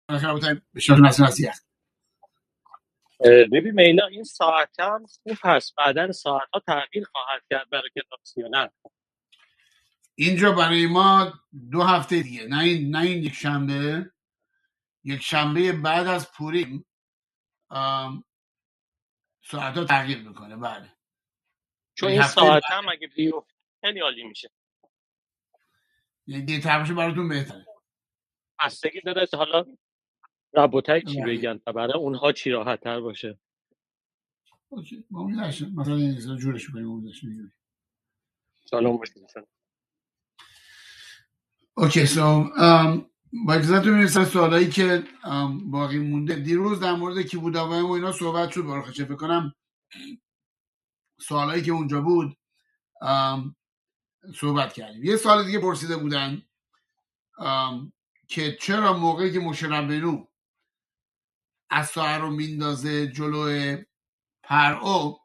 ببین میلا این ساعت هم خوب هست، بعدا ساعت ها تغییر خواهد کرد برای کلاس یا نه؟ اینجا برای ما 2 هفته دیگه، نه این یک شنبه بعد از پوریم ساعت ها تغییر میکنه. بله چون یک این هفته ساعت بعد هم اگه بیفته خیلی عالی میشه. دیگه باشه براتون بهتره. بستگی داره حالا ربوتای چی بله. بگن و برای اونها چی راحت تر باشه. اوکی مثلا این جورش کنیم سلام باشه. اوکی با اجازهتون میریم سر سوالایی که باقی مونده. دیروز در مورد کیبوداوای و اینا صحبت شد. باراخچه فکر کنم سوالایی که اونجا بود صحبت کردیم. یه سوال دیگه پرسیده بودن که چرا موقعی که موشه ربینو عصا رو میندازه جلو پرعو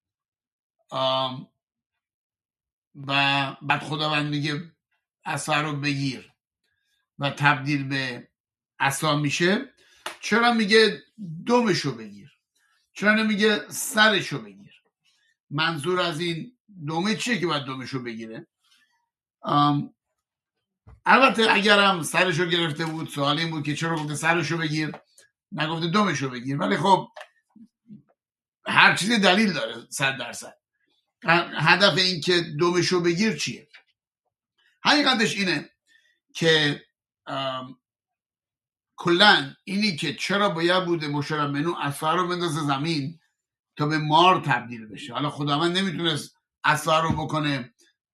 و بعد خداوند میگه عصا رو بگیر و تبدیل به عصا میشه، چرا میگه دمشو بگیر؟ چرا نمیگه سرشو بگیر؟ منظور از این دمه چیه که باید دمشو بگیره؟ البته اگرم سرشو گرفته بود سوال این بود که چرا گفته سرشو بگیر نگفته دمشو بگیر، ولی خب هر چیزی دلیل داره 100%. هدف این که دمشو بگیر چیه؟ حقیقتش اینه که کلن اینی که چرا باید بوده مشرب منو عصا رو بندازه زمین تا به مار تبدیل بشه. حالا خداوند نمیتونست عصا رو بکنه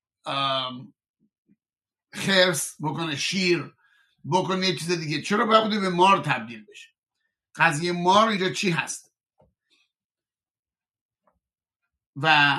خرس، بکنه شیر، بکنه یه چیز دیگه. چرا باید بوده به مار تبدیل بشه؟ قضیه مار اینجا چی هست؟ و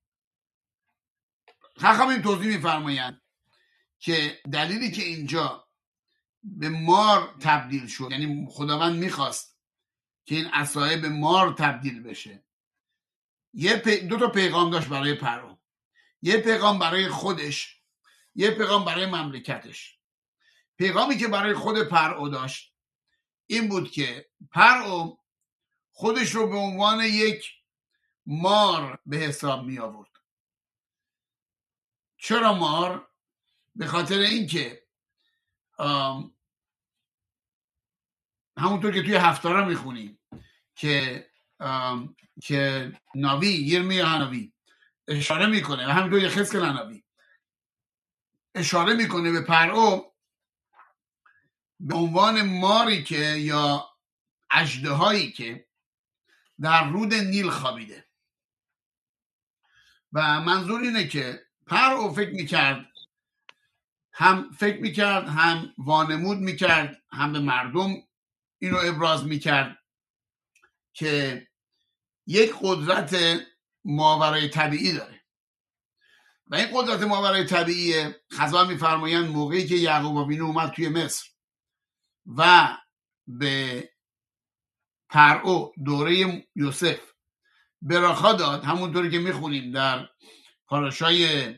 خواهم توضیح میفرمایند که دلیلی که اینجا به مار تبدیل شد، یعنی خداوند میخواست که این عصا به مار تبدیل بشه. دو تا پیغام داشت برای پرو. یه پیغام برای خودش، یه پیغام برای مملکتش. پیغامی که برای خود پرو داشت این بود که پرو خودش رو به عنوان یک مار به حساب می آورد. چرا مار؟ به خاطر اینکه همونطور که توی هفتاره میخونیم که ناوی یرمیا هنوی اشاره میکنه و همینطور یخزکل هنوی اشاره میکنه به پرعو به عنوان ماری که یا اژدهایی که در رود نیل خوابیده. و منظور اینه که پرعو فکر میکرد هم وانمود میکرد، هم به مردم اینو ابراز میکرد که یک قدرت ماورای طبیعی داره. و این قدرت ماورای طبیعی خزان میفرمایند موقعی که یعقوب آوینو اومد توی مصر و به پرعو دوره یوسف براخا داد، همونطوری که میخونیم در پاراشای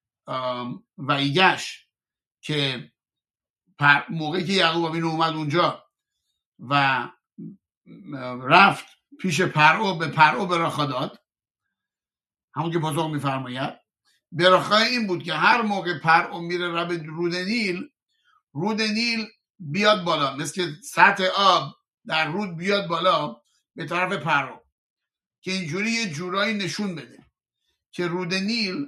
ویگش که موقعی که یعقوب آوینو اومد اونجا و رفت پیش پرعو، به پرعو براخا داد، همون که پاسخ میفرماید براخای این بود که هر موقع پرعو میره رود نیل بیاد بالا، مثل سطح آب در رود بیاد بالا به طرف پرعو، که اینجوری یه جورایی نشون بده که رود نیل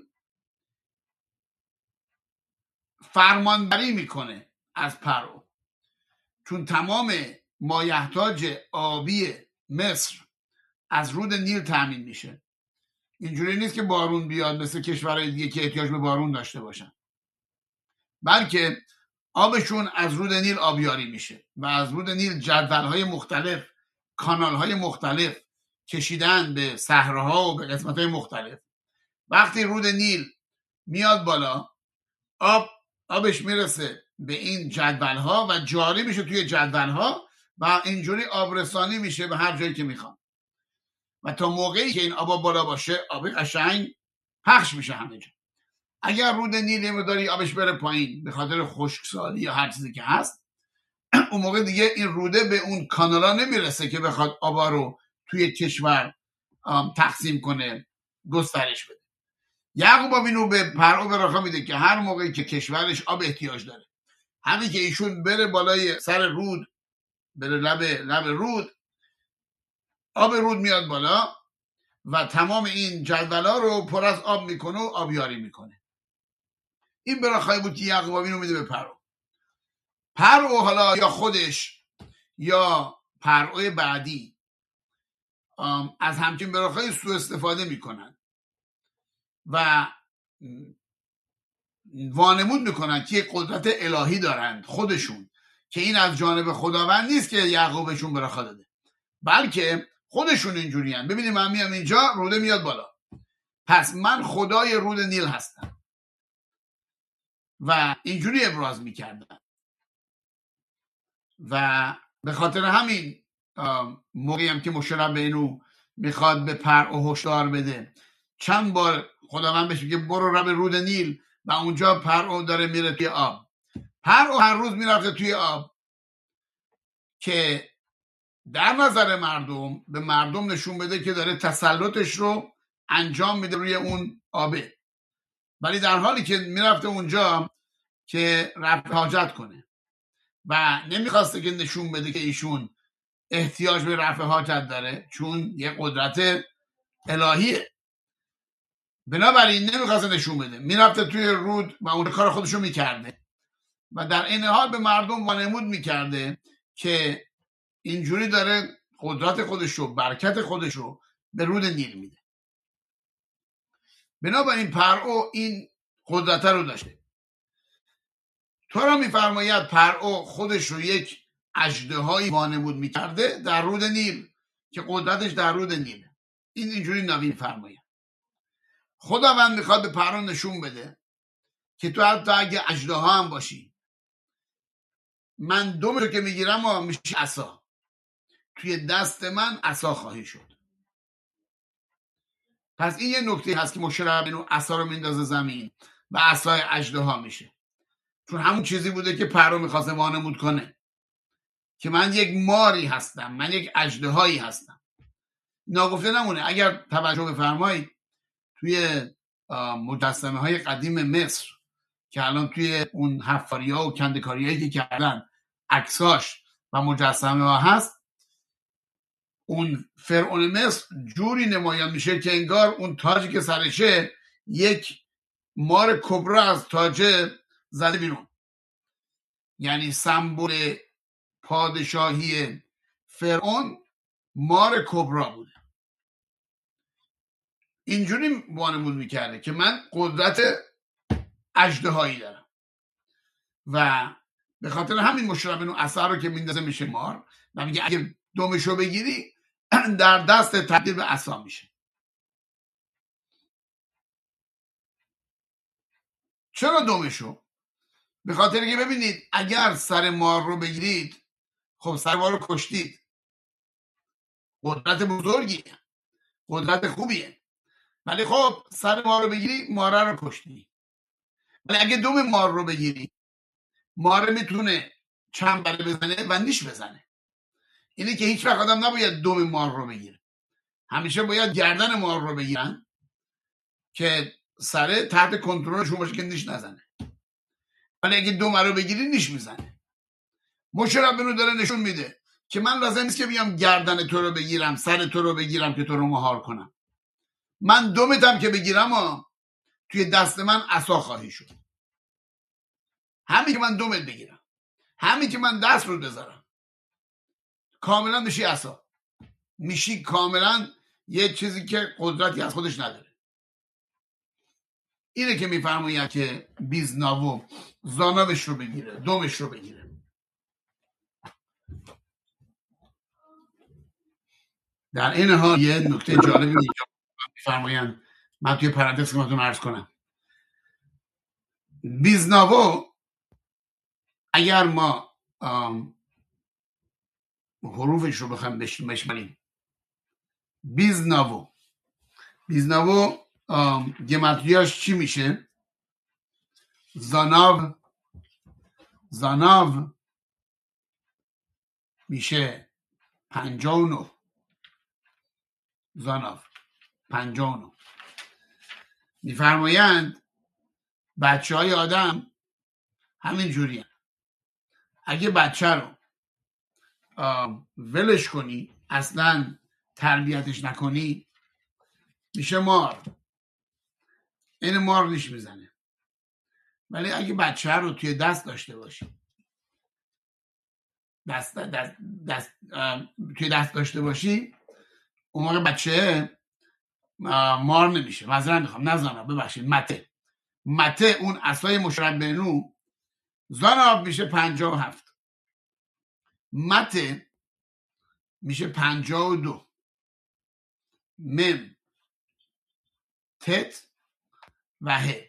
فرمانبری میکنه از پرعو، چون تمام مایحتاج آبی مصر از رود نیل تامین میشه. اینجوری نیست که بارون بیاد مثل کشورهای دیگه که احتیاج به بارون داشته باشن، بلکه آبشون از رود نیل آبیاری میشه و از رود نیل جدولهای مختلف، کانالهای مختلف کشیدن به صحراها و به قسمتهای مختلف. وقتی رود نیل میاد بالا، آبش میرسه به این جدولها و جاری میشه توی جدولها و اینجوری آبرسانی میشه به هر جایی که میخوان. و تا موقعی که این آب بالا باشه آب قشنگ پخش میشه همه جا. اگر رود نیل مقداری آبش بره پایین به خاطر خشکسالی یا هر چیزی که هست، اون موقع دیگه این روده به اون کانالا نمیرسه که بخواد آبا رو توی کشور تقسیم کنه، گسترش بده. یعقوب اینو به پرعو براخا میده که هر موقعی که کشورش آب احتیاج داره، همین که ایشون بره بالای سر رود، بره لب رود، آب رود میاد بالا و تمام این جدولا رو پر از آب میکنه و آبیاری میکنه. این براخایی بود که یعقوب اینو میده به پرعو حالا یا خودش یا پرعو بعدی از همچین براخای سوء استفاده میکنن و وانمود میکنن که قدرت الهی دارند خودشون، که این از جانب خداوند نیست که یعقوبشون براخا داده، بلکه خودشون اینجوری هستند. ببینید من میام اینجا، روده میاد بالا، پس من خدای رود نیل هستم و اینجوری ابراز میکردن. و به خاطر همین موقعی هم که موشه ربینو میخواد به پرعو هشدار بده، چند بار خداوند بهش میگه برو رب رود نیل و اونجا پرعو داره میره توی آب. پرعو هر روز میرفته توی آب که در نظر مردم به مردم نشون بده که داره تسلطش رو انجام میده روی اون آبه، ولی در حالی که میرفته اونجا که رفع حاجت کنه و نمیخواسته که نشون بده که ایشون احتیاج به رفع حاجت داره، چون یه قدرت الهیه، بنابراین نمیخواسته نشون بده، میرفته توی رود و اون کار خودشو میکرده و در این حال به مردم وانمود میکرده که اینجوری داره قدرت خودشو، برکت خودشو به رود نیل میده. بنابراین پرعو این قدرت رو داشته. تورا میفرماید پرعو خودش رو یک اژدهایی وانمود میکرده در رود نیل که قدرتش در رود نیله. اینجوری نبی فرماید. خداوند میخواد به پرعو نشون بده که تو حتی اگه اژدها هم باشی، من دوم رو که میگیرم و میشه عصا، توی دست من عصا خواهی شد. پس این یه نکته هست که موشه ربینو عصا رو میندازه زمین و عصای اژدها میشه، چون همون چیزی بوده که پرعو میخواسته وانمود کنه که من یک ماری هستم، من یک اژدهایی هستم. ناگفته نمونه، اگر توجه بفرمایید توی مجسمه های قدیم مصر که الان توی اون حفاری ها و کندکاری هایی که کردن عکساش و مجسمه ها هست، اون فرعون مصر جوری نمایان میشه که انگار اون تاجی که سرشه یک مار کبرا از تاج زده بیرون، یعنی سمبل پادشاهی فرعون مار کبرا بوده. اینجوری وانمود میکرده که من قدرت اژدهایی دارم و به خاطر همین موشه ربینو عصا رو که میندازه میشه مار و میگه اگه دمشو بگیری در دست تبدیل به عصا میشه. چرا دمشو؟ به خاطر که ببینید اگر سر مار رو بگیرید، خب سر مار رو کشتید، قدرت بزرگی، قدرت خوبیه، ولی خب سر مار رو بگیری ماره رو کشتی. ولی اگه دم مار رو بگیری، ماره میتونه چنبره بزنه و نیش بزنه. اینه که هیچ وقت آدم نباید دم مار رو بگیره، همیشه باید گردن مار رو بگیرن که سره تحت کنترلشون باشه که نیش نزنه. ولی اگه دم رو بگیری نیش میزنه. موشه ربینو داره نشون میده که من لازم نیست که بیام گردن تو رو بگیرم، سر تو رو بگیرم که تو رو مهار کنم. من دمتم که بگیرم و توی دست من عصا خواهی شد. همین که من دمت بگیرم، همین که من دست رو بذارم، کاملا میشی عصا، میشی کاملا یه چیزی که قدرتی از خودش نداره. اینه که میفرماید که بیزناوو زانوش رو بگیره، دمش رو بگیره. در این حال یه نکته جالبی اینجا میفرمایند، من توی پرانتز خدمتتون عرض کنم. بیزناوو اگر ما حروفش رو بخوایم بشماریم، بیزناوو گمتریاش چی میشه؟ زاناو میشه 59. زاناف 59. میفرمایند بچه های آدم همین جوری هست. اگه بچه رو ولش کنی، اصلا تربیتش نکنی، میشه مار. این مار ریش میزنه. ولی اگه بچه رو توی دست داشته باشی، توی دست داشته باشی، اون موقع بچه مار نمیشه. معذرت میخوام، نه زانا، ببخشید، مته اون عصای مشرب بینو زانا میشه 57. مته میشه 52. مم تت و ه.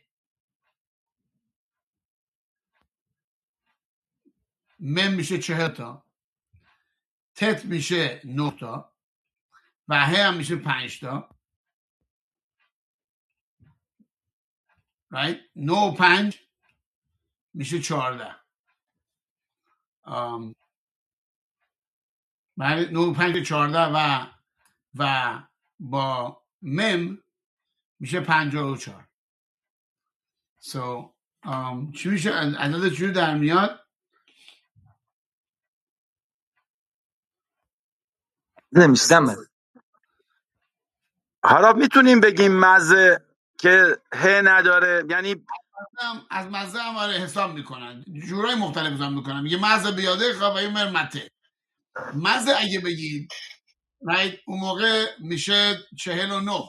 مم میشه 40 تا، تت میشه 9 تا و ه هم میشه 5 تا. right 9 و 5 میشه 14. بله 9 و 5 14 و با مم میشه 54. so چی میشه عدد چجوری در میاد؟ نمیستم. حالا میتونیم بگیم مزه که ه نداره، یعنی از مزه هم آره حساب میکنن، جورای مختلف حساب میکنن. میگه مزه بیاده خواه و این مته. مزه اگه بگید right اون موقع میشه 49.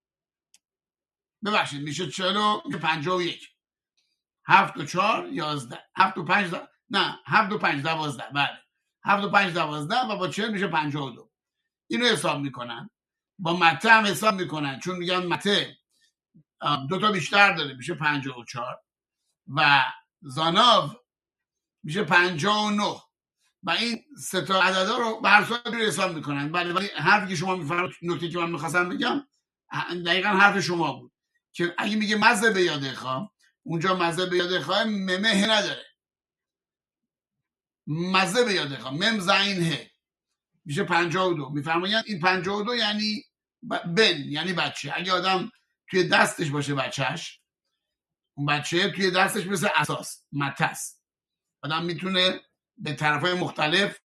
ببخشید میشه 51. 7 و 4 11. 7 و 5 نه 7 و 5 12. بله 7 و 5 12 و با 40 میشه 52. اینو حساب میکنن. با مته هم حساب میکنن، چون میگن مته 2 تا بیشتر داره، میشه 54 و زاناو میشه 59 و این 3 تا عددا رو به هر صورت حساب میکنن. ولی حرفی که شما میفرمایید، نکته که من میخواستم بگم دقیقاً حرف شما بود که اگه میگه مزه به یاده خواه، اونجا مزه به یاده خواه ممه نداره. مزه به یاده خواه مم زین ه میشه 52. میفرمایند این 52 یعنی بن، یعنی بچه. اگه آدم توی دستش باشه بچهش، اون بچه توی دستش مثل اساس متس، آدم میتونه به طرفای مختلف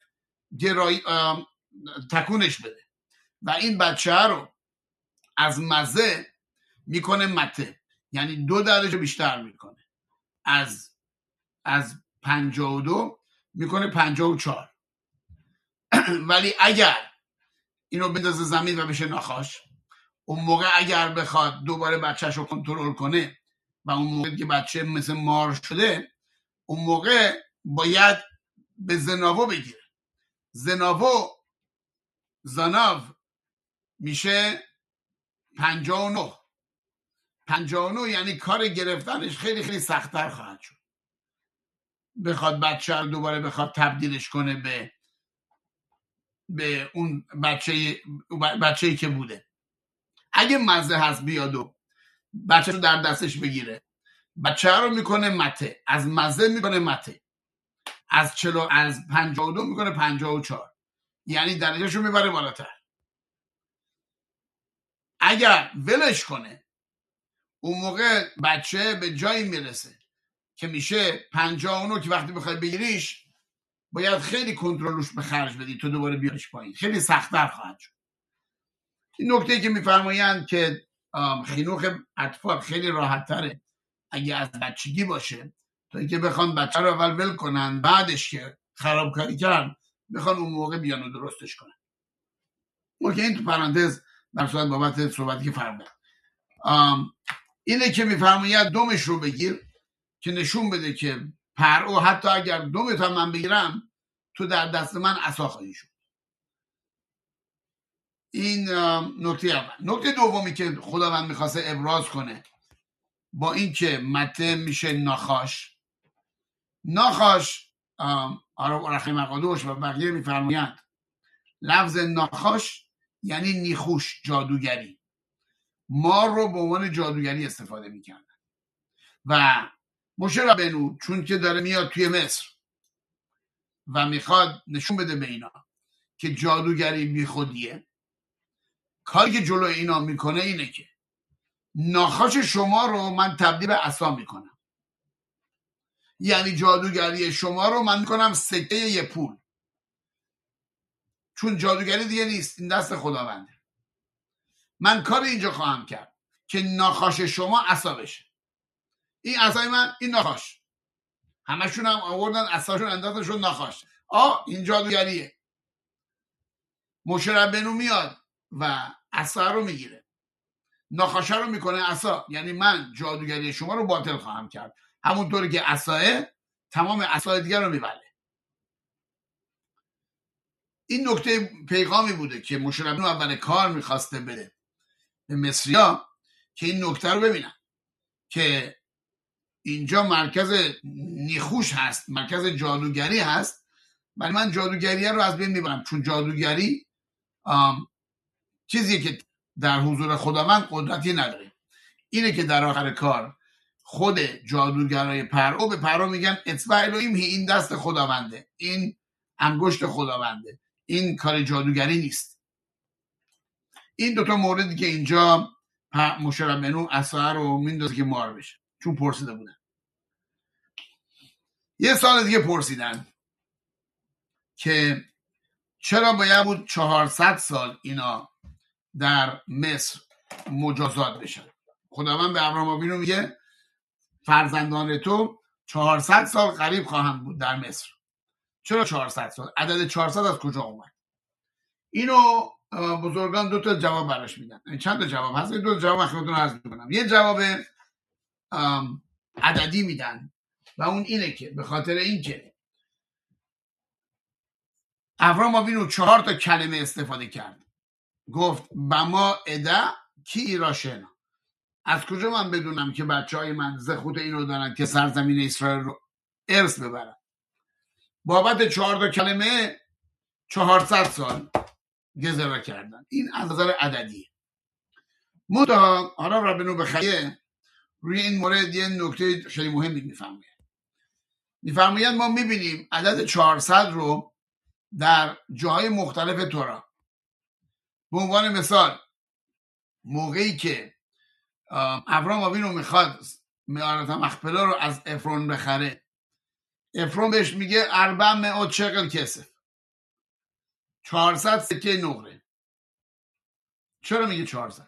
تکونش بده و این بچه رو از مزه میکنه مته، یعنی 2 درجه بیشتر میکنه. از 52 میکنه 54. ولی اگر اینو بندازه زمین و بشه ناخاش، اون موقع اگر بخواد دوباره بچهش رو کنترل کنه و اون موقع که بچه مثل مار شده، اون موقع باید به زناو بگیره. زناو میشه 59. 59 یعنی کار گرفتنش خیلی خیلی سخت‌تر خواهد شد. بخواد بچه رو دوباره بخواد تبدیلش کنه به اون بچه‌ای که بوده. اگه مزه هست بیاد و بچه رو در دستش بگیره، بچه رو میکنه مته، از مزه میکنه مته، از 52 میکنه 54، یعنی درجهش رو میبره بالاتر. اگر ولش کنه، اون موقع بچه به جایی میرسه که میشه 59 که وقتی بخوای بگیریش باید خیلی کنترلش به خرج بدی تو دوباره بیاریش پایین، خیلی سخت‌تر خواهد شد. این نکته که میفرمایند که خینوخ اطفال خیلی راحت تره اگه از بچگی باشه تا اینکه بخوان بچه رو اول ول کنن، بعدش که خرابکاری کردن بخوان اون موقع بیان و درستش کنن. اوکی، این تو پرانتز در صورت بابت صحبتی که فرمودم اینه که میفرماید دمش رو بگیر که نشون بده که پرعو حتی اگر دمت هم من بگیرم تو در دست من عصا خواهی شد. این نکته اول. نکته دومی که خداوند میخواسته ابراز کنه با این که مته میشه ناخاش رحم قدوش و بقیه میفرمایند لفظ ناخاش یعنی نیخوش، جادوگری. مار رو به عنوان جادوگری استفاده میکردن و موشه ربنو چون که داره میاد توی مصر و میخواد نشون بده به اینا که جادوگری بی خودیه، کاری که جلو اینا میکنه اینه که ناخوش شما رو من تبدیل به عصا میکنم، یعنی جادوگری شما رو من میکنم سکه یه پول، چون جادوگری دیگه نیست، این دست خداونده. من کار اینجا خواهم کرد که ناخوش شما عصا بشه. این عصای من، این ناخوش، همشون هم آوردن عصاشون اندازشون ناخوش. این جادوگریه. موشه ربنو میاد و عصا رو میگیره، ناخوشه رو میکنه عصا، یعنی من جادوگری شما رو باطل خواهم کرد، همونطوری که عصاه تمام عصای دیگر رو میبله. این نکته پیغامی بوده که موشه ربنو اول کار میخواسته بده به مصریا که این نکته رو ببینن که اینجا مرکز نیخوش هست، مرکز جادوگری هست، ولی من جادوگری رو از بین میبرم، چون جادوگری چیزیه که در حضور خداوند قدرتی نداره. اینه که در آخر کار خود جادوگرای پرعو به پرعو میگن اتبع الهیم، این دست خداونده، این انگشت خداونده، این کار جادوگری نیست. این دوتا موردی که اینجا موشه ربنو عصا رو میندازه که مار بشه، چون پرسیده بودن. یه سال دیگه پرسیدن که چرا باید بود 400 سال اینا در مصر مجازات بشن. خداوند به ابراهیم آوینو میگه فرزندان تو 400 سال غریب خواهند بود در مصر. چرا 400 سال؟ عدد 400 از کجا اومد؟ اینو بزرگان دو تا جواب براش میدن. چند تا جواب هست؟ دو تا جواب خدمتتون عرض میکنم. یه جواب عددی میدن و اون اینه که به خاطر اینکه ابراهیم آوینو 4 تا کلمه استفاده کرد. گفت بما ادا کی ایراشنا. از کجا من بدونم که بچهای من زخوت اینو دارن که سرزمین اسرائیل رو ارث ببرن؟ بابت 4 تا کلمه 400 سال گذره کردن. این از نظر عددیه. حالا ربنو بخیه روی این مورد یه نکته خیلی مهمی میفرماید. ما میبینیم عدد 400 رو در جاهای مختلف تورا. به عنوان مثال موقعی که ابراهیم آوینو میخواد معارت مخپلا رو از افرون بخره، افرون بهش میگه 400 شقل کسف، 400 سکه نقره. چرا میگه 400؟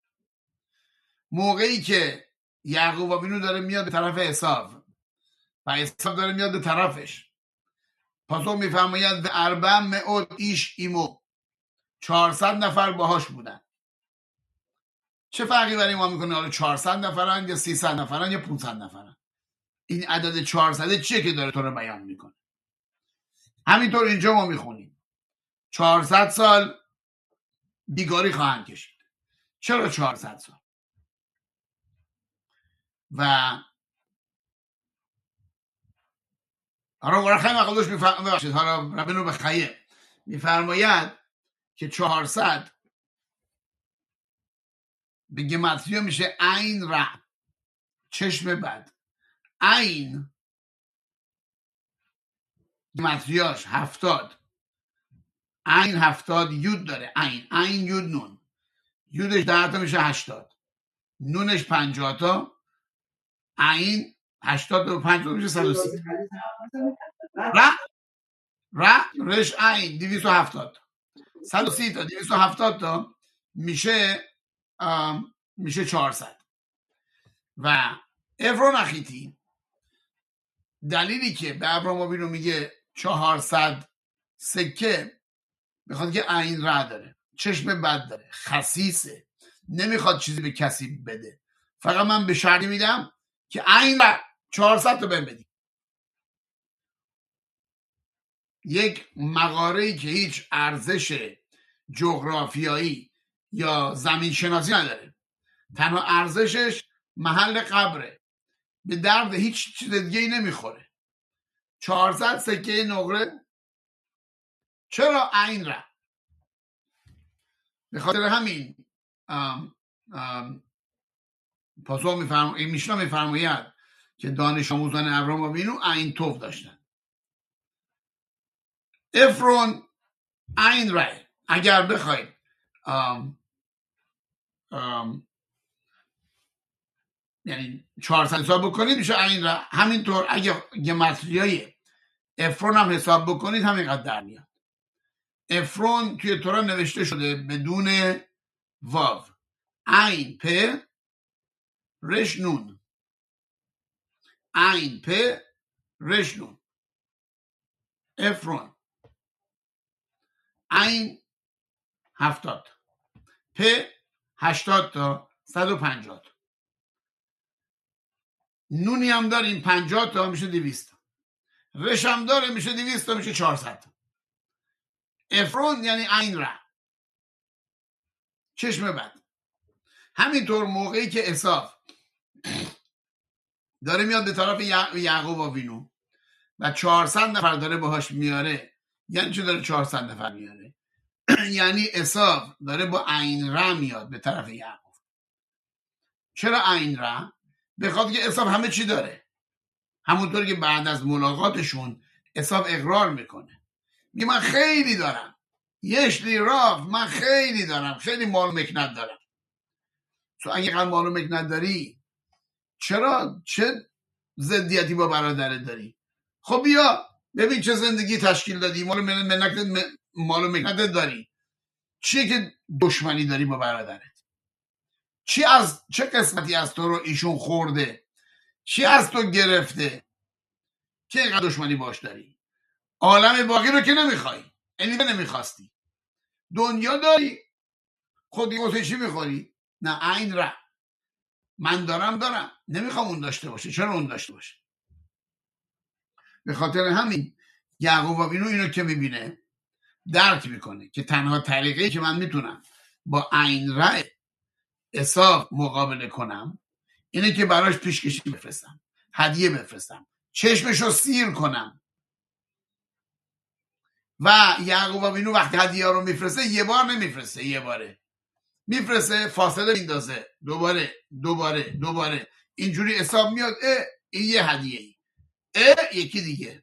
موقعی که یعقوب آوینو داره میاد به طرف عیسی و عیسی داره میاد به طرفش، پاسخ میفرماید به 400 ایش ایمو، 400 نفر باهاش بودن. چه فرقی برای ما میکنه حالا 400 نفرن یا 300 نفرن یا 500 نفرن؟ این عدد 400 چیه که داره تو رو بیان میکنه؟ همینطور اینجا ما میخونیم 400 سال بیگاری خواهند کشید. چرا 400 سال؟ و حالا خیلی مقدوش میفرماید، حالا ربنو بخیه میفرماید که 400 به گمتریا میشه عین را، چشم بد. عین گمتریاش 70، عین 70 یود داره. عین یود نون، یودش 10 تا میشه 80، نونش 50 تا، عین 85 تا میشه 130. رش عین 270 تا، 130 تا 270 تا میشه 400. و افرون اخیتی دلیلی که به ابراهیم آوینو میگه 400 سکه، میخواد که عین را داره، چشم بد داره، خسیسه، نمیخواد چیزی به کسی بده، فقط من به شرطی میدم که عین را 400 تا بهم بدی. یک مغاره‌ای که هیچ ارزش جغرافیایی یا زمین شناسی نداره، تنها ارزشش محل قبره، به درد هیچ چیز دیگه ای نمیخوره. 400 سکه نقره. چرا عین را؟ به خاطر همین پاسخ میشنا میفرماید که دانش آموزان ابراهیم آوینو عین توف داشتن. افرون عین رای. اگر بخواید یعنی 400 حساب بکنید میشه عین رای. همینطور اگه گمتریای افرون هم حساب بکنید همینقدر در میاد. افرون توی تورا نوشته شده بدون واو، عین پ رش نون، عین پ رش نون. افرون عین 70 پ 80 تا 150 تا. نونی هم داریم 50 تا میشه 200 تا. رش هم داره میشه 200 تا میشه 400 تا. افرون یعنی عین را، چشم بد. همینطور موقعی که عیسی داره میاد به طرف یعقوب آوینو و 400 نفر داره باهاش میاره، یعنی چه داره 400 نفر میاره؟ یعنی عیسی داره با عین را میاد به طرف یعقوب. چرا عین را؟ به خاطر که عیسی همه چی داره. همونطور که بعد از ملاقاتشون عیسی اقرار میکنه، میگه من خیلی دارم، یشلی راف، من خیلی دارم، خیلی مال مکنت دارم. تو اگه قد مال مکنت داری، چرا چه ضدیتی با برادرت داری؟ خب بیا ببین چه زندگی تشکیل دادی، مال مکنت داری، چیه که دشمنی داری با برادرت؟ چه قسمتی از تو رو ایشون خورده؟ چی از تو گرفته که اینقدر دشمنی باش داری؟ عالم باقی رو که نمیخوای، یعنی نمیخواستی. دنیا داری، خودی واسه چی میخوری؟ نه، عین را. من دارم، نمیخوام اون داشته باشه. چرا اون داشته باشه؟ به خاطر همین یعقوب آوینو اینو که میبینه درک میکنه که تنها طریقی که من میتونم با عین را عیسی مقابله کنم اینه که براش پیشکشی بفرستم، هدیه بفرستم، چشمشو سیر کنم. و یعقوب آوینو وقتی هدیه رو میفرسته یه بار نمیفرسته، یه باره میفرسته، فاصله میندازه، دوباره اینجوری حساب میاد. این یه هدیه ای، یکی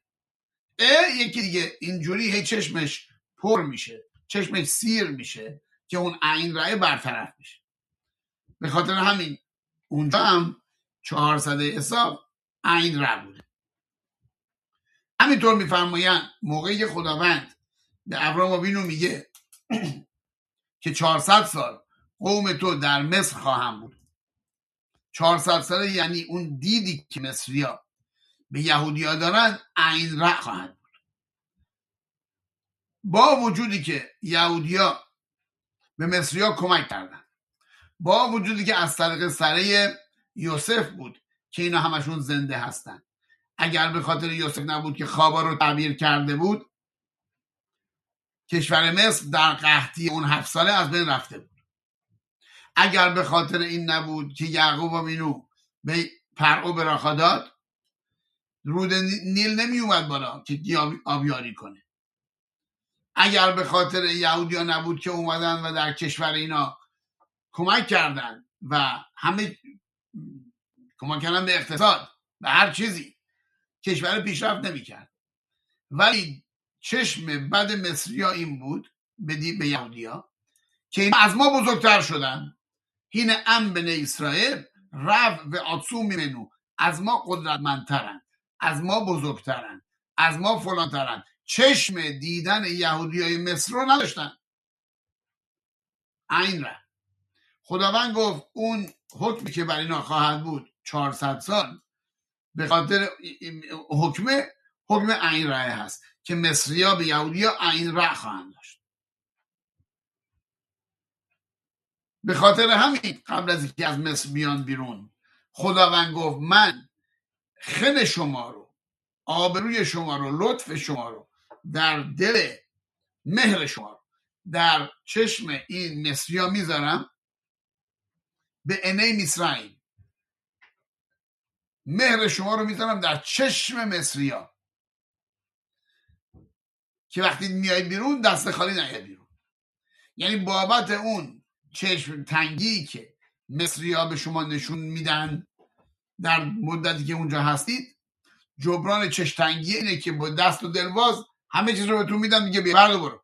دیگه، اینجوری هی چشمش پر میشه، چشمش سیر میشه که اون عین رای برطرف میشه. به خاطر همین اونجا هم 400 حساب عین را بوده. همینطور میفرمایند موقعی که خداوند به ابراهیم آوینو میگه که 400 سال قوم تو در مصر خواهم بود. 400 ساله یعنی اون دیدی که مصریا به یهودیا دارن عین را خواهد بود. با وجودی که یهودیا به مصریا کمک کردن، با وجودی که از طریق سره یوسف بود که اینا همشون زنده هستن، اگر به خاطر یوسف نبود که خوابا رو تعبیر کرده بود، کشور مصر در قحطی اون 7 ساله از بین رفته بود. اگر به خاطر این نبود که یعقوب آوینو به پرعو براخا داد، رود نیل نمی اومد بالا که آبیاری کنه. اگر به خاطر یهودیا نبود که اومدن و در کشور اینا کمک کردن و همه کمک کردن به اقتصاد، به هر چیزی، کشور پیشرفت نمی کرد. ولی چشم بد مصریا این بود به یهودیا که این از ما بزرگتر شدن. هین ام بنی اسرائیل رو و عصوم منو، از ما قدرتمندترن، از ما بزرگترن، از ما فلانترن. چشم دیدن یهودیای مصر رو نداشتن. عین را. خداوند گفت اون حکمی که بر اینا خواهد بود 400 سال به خاطر حکم عین را هست که مصریا به یهودیا عین را خواهند داشت. به خاطر همین قبل از اینکه از مصر بیان بیرون، خداوند گفت من خن شما رو، آبروی شما رو، لطف شما رو در دل، مهر شما رو در چشم این مصریا میذارم. به عینی مصرعیم، مهر شما رو میذارم در چشم مصریا که وقتی میایید بیرون دست خالی نیاید بیرون. یعنی بابت اون چشم تنگی که مصریا به شما نشون میدن در مدتی که اونجا هستید، جبران چشم تنگی اینه که با دست و دلواز همه چیز رو بهتون میدم دیگه، بیا برو.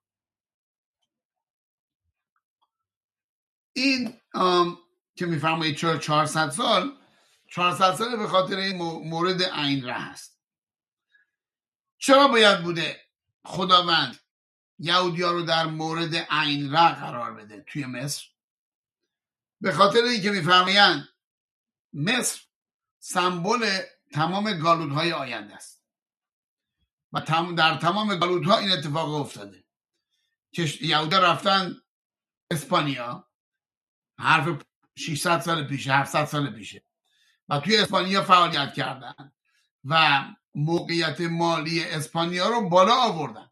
این که میفرمایید 400 سال به خاطر این مورد عین ره هست. چرا باید بوده خداوند یهودی‌ها رو در مورد عین ره قرار بده توی مصر؟ به خاطر اینکه میفرمایند مصر سمبل تمام گالودهای آینده است و در تمام گالودها این اتفاق افتاده که یهودی‌ها رفتن اسپانیا، حرف 600 سال پیشه، 700 سال پیشه، و توی اسپانیا فعالیت کردن و موقعیت مالی اسپانیا رو بالا آوردن،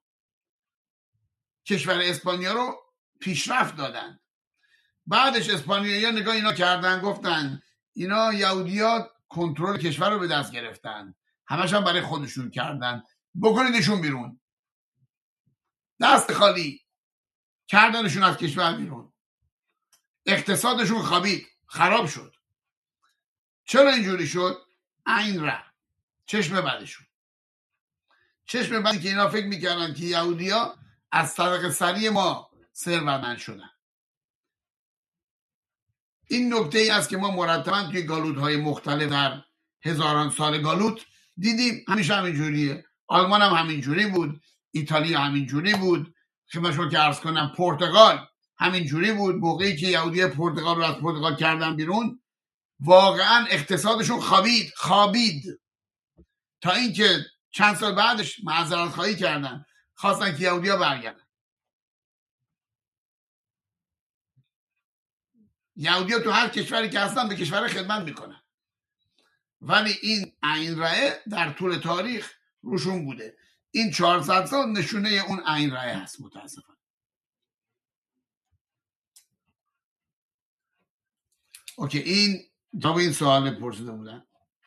کشور اسپانیا رو پیشرفت دادن. بعدش اسپانیایی‌ها نگاه اینا کردن، گفتن اینا یهودی‌ها کنترل کشور رو به دست گرفتن، همش هم برای خودشون کردن، بکنیدشون بیرون. دست خالی کردنشون از کشور بیرون. اقتصادشون خوابید، خراب شد. چرا اینجوری شد؟ عین ره، چشم بدشون، چشم بدی که اینا فکر میکردن که یهودی‌ها از طریق سری ما ثروتمند شدن. این نکته ای است که ما مرتبا توی گالودهای مختلف در هزاران سال گالود دیدیم. همیشه همینجوریه. آلمان هم همینجوری بود، ایتالیا همینجوری بود، خدمت شما که عرض کنم پرتغال همینجوری بود. موقعی که یهودی پرتغال رو از پرتغال کردن بیرون، واقعا اقتصادشون خوابید تا اینکه چند سال بعدش معذرت خواهی کردن، خواستن که یهودی‌ها برگردن. یهودی‌ها تو هر کشوری که هستن به کشور خدمت میکنن، ولی این عین رأی در طول تاریخ روشون بوده. این 400 سال نشونه اون عین رأی هست متاسفانه. اوکی، این جواب این سوال پرسیده بودن.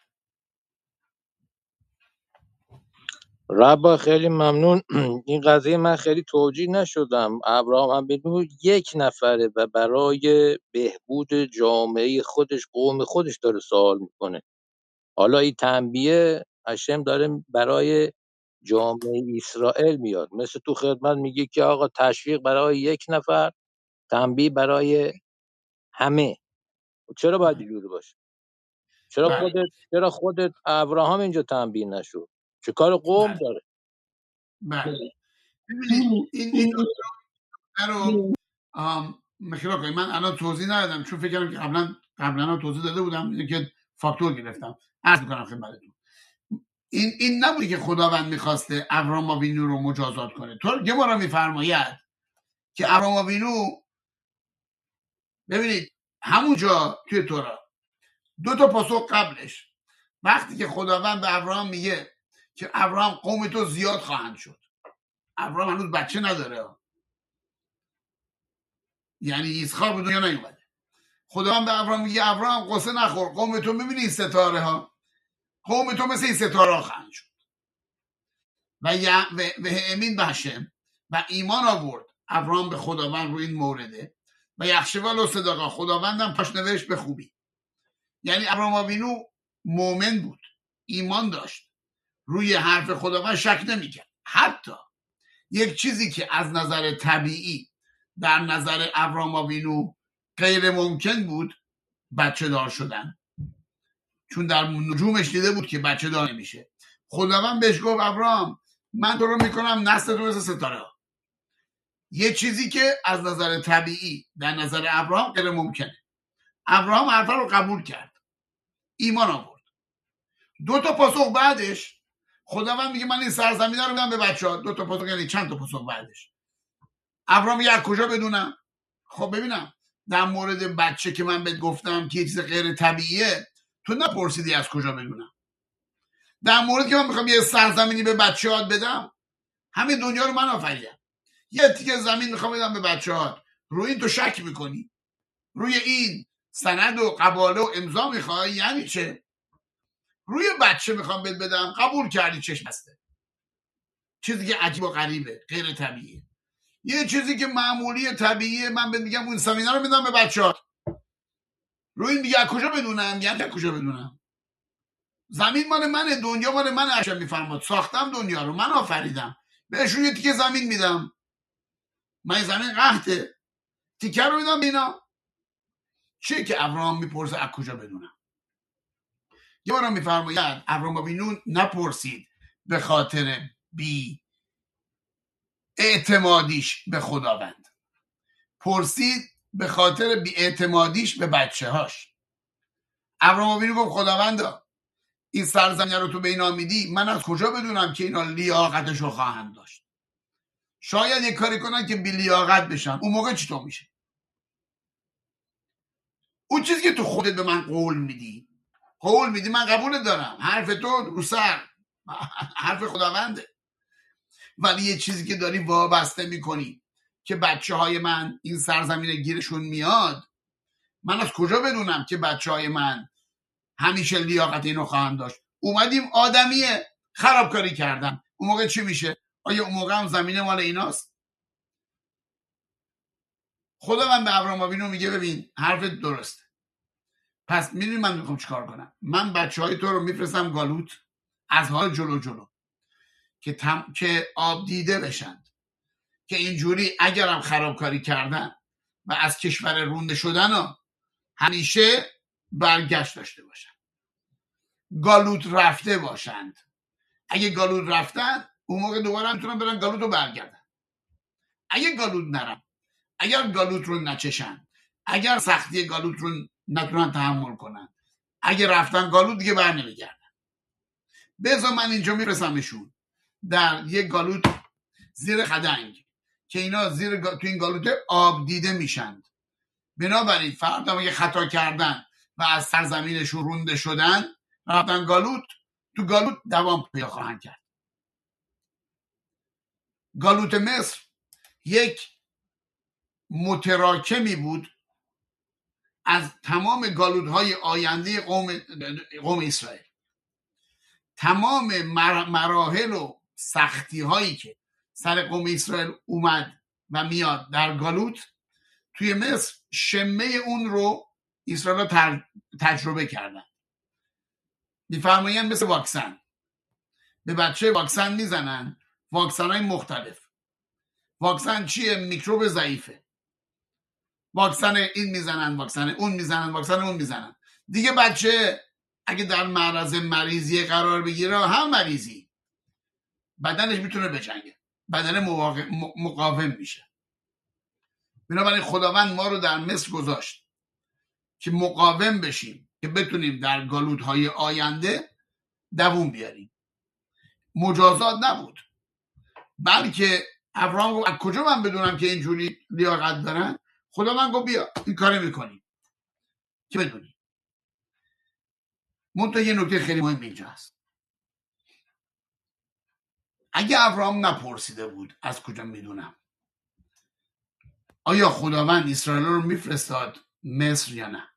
ربا خیلی ممنون. این قضیه من خیلی توجیه نشدم. ابراهام ابی‌نو یک نفره و برای بهبود جامعه خودش، قوم خودش داره سوال میکنه. حالا این تنبیه هشم داره برای جامعه اسرائیل میاد، مثل تو خدمت میگه که آقا تشویق برای یک نفر، تنبیه برای همه. چرا باید اینجوری باشه؟ چرا خودت ابراهام اینجا تنبیه نشد؟ چه کار قوم داره؟ بله، ببینید این رو مخیرا کنید. من الان توضیح ندادم چون فکر کردم که قبلا توضیح داده بودم که فاکتور گرفتم. عرض میکنم خدمتتون، این نبودی که خداوند میخواسته ابراهام آوینو رو مجازات کنه. تو یه بار میفرماید که ابراهام آوینو، ببینید همونجا توی تورات 2 پاسخ قبلش، وقتی که خداوند به ابراهام میگه که ابراهام قوم تو زیاد خواهند شد، ابراهام هنوز بچه نداره، یعنی اسحاق به دنیا نیومده. خداوند به ابراهام میگه ابراهام قصه نخور، قوم تو میبینی ستاره ها، قوم تو مثل این ستاره ها خواهند شد. و امین به هشم و ایمان آورد ابراهام به خداوند رو این مورده و یخشول و صداقا، خداوندم پاشنوشت به خوبی. یعنی ابراهام آوینو مؤمن بود، ایمان داشت، روی حرف خداوند شک نمیکرد. حتی یک چیزی که از نظر طبیعی در نظر ابراهام آوینو غیر ممکن بود، بچه دار شدن، چون در نجومش دیده بود که بچه دار نمیشه. خداوند بهش گفت ابراهام من تو رو میکنم نسل تو مثل ستاره ها. یه چیزی که از نظر طبیعی در نظر ابراهام غیر ممکنه. ابراهام حرف رو قبول کرد، ایمان آورد. 2 پاسخ بعدش خداوند میگه من این سرزمین رو میدم به بچه‌ها. 2 پاسخ یعنی چند تا پاسخ بعدش ابراهام میگه از کجا بدونم؟ خب ببینم در مورد بچه که من بهت گفتم که یه چیز غیر طبیعیه، تو نپرسیدی از کجا بدونم. در مورد که من میخوام یه سرزمینی به بچه‌هات بدم، همین دنیا رو من آفریدم، یه تیکه زمین میخوام بدم به بچه‌هات، روی این تو شک میکنی؟ روی این سند و قباله و امضا میخوای؟ یعنی چه؟ روی بچه میخوام بهت بدم، قبول کردی، چشم بسته. چیزی که عجیب و غریبه، غیر طبیعیه. یه چیزی که معمولی طبیعیه، من بهت میگم اون زمینه رو میدم به بچه‌هات. روی این دیگه از کجا بدونم؟ یعنی از کجا بدونم؟ زمین مال منه، دنیا مال منه. هشم میفرماد ساختم دنیا رو، من آفریدم. بهشون یه تیکه زمین میدم، من زمین قحطه، تیکه رو میدم اینا. چیه که ابراهام میپرسه از کجا بدونم؟ یه بارم میفرماید ابراهام آوینو نپرسید به خاطر بی اعتمادیش به خداوند، پرسید به خاطر بی اعتمادیش به بچه هاش. ابراهام آوینو گفت خداوندا این سرزمین رو تو به اینا میدی، من از کجا بدونم که اینا لیاقتش رو خواهند داشت؟ شاید یک کاری کنن که بی لیاقت بشن، اون موقع چطور میشه؟ اون چیزی که تو خودت به من قول میدی من قبول دارم، حرف تو رو سر، حرف خداونده، ولی یه چیزی که داری وابسته میکنی که بچه های من این سرزمین گیرشون میاد، من از کجا بدونم که بچه های من همیشه لیاقت اینو خواهند داشت؟ اومدیم آدمیه خرابکاری کردن، اون موقع چی میشه؟ آیا اون موقع هم زمینه مال ایناست؟ خدا من به ابراهام آوینو میگه ببین حرفت درسته، پس میدونی من میخوام چیکار کنم؟ من بچه های تو رو میفرستم گالوت از حال جلو که آب دیده بشند، که اینجوری اگرم خرابکاری کردن و از کشور رونده شدن همیشه برگشت داشته باشن، گالوت رفته باشند. اگه گالوت رفتن اون موقع دوباره میتونن برن گالوت رو برگردن. اگه گالوت نرم، اگر گالوت رو نچشن، اگر سختی گالوت رو نتونن تحمل کنن، اگه رفتن گالوت دیگه بر نمیگردن. بذار من اینجا میرسمشون در یک گالوت زیر خدنگ که اینا تو این گالوت آب دیده میشند. بنابراین فردا اگه خطا کردن و از سرزمینشون رونده شدن رفتن گالوت، تو گالوت دوام پیدا خواهند کرد. گالوت مصر یک متراکمی بود از تمام گالوت های آینده قوم اسرائیل. تمام مراحل و سختی هایی که سر قوم اسرائیل اومد و میاد در گالوت، توی مصر شمه اون رو اسرائیل تجربه کردن. میفرمایند مثل واکسن، به بچه واکسن میزنن، واکسن های مختلف. واکسن چیه؟ میکروب ضعیفه. واکسن این میزنن، واکسن اون میزنن، واکسن اون میزنن. دیگه بچه اگه در معرض مریضی قرار بگیره، هم مریضی، بدنش میتونه بجنگه، بدن مقاوم میشه. بنابراین خداوند ما رو در مصر گذاشت که مقاوم بشیم، که بتونیم در گالوت های آینده دووم بیاریم. مجازات نبود، بلکه ابراهام گفت از کجا من بدونم که اینجوری لیاقت دارن؟ خدا من گفت بیا این کاره میکنیم که بدونی. منتها یه نکته خیلی مهم اینجا هست. اگه ابراهام نپرسیده بود از کجا میدونم، آیا خداوند اسرائیل رو میفرستاد مصر یا نه؟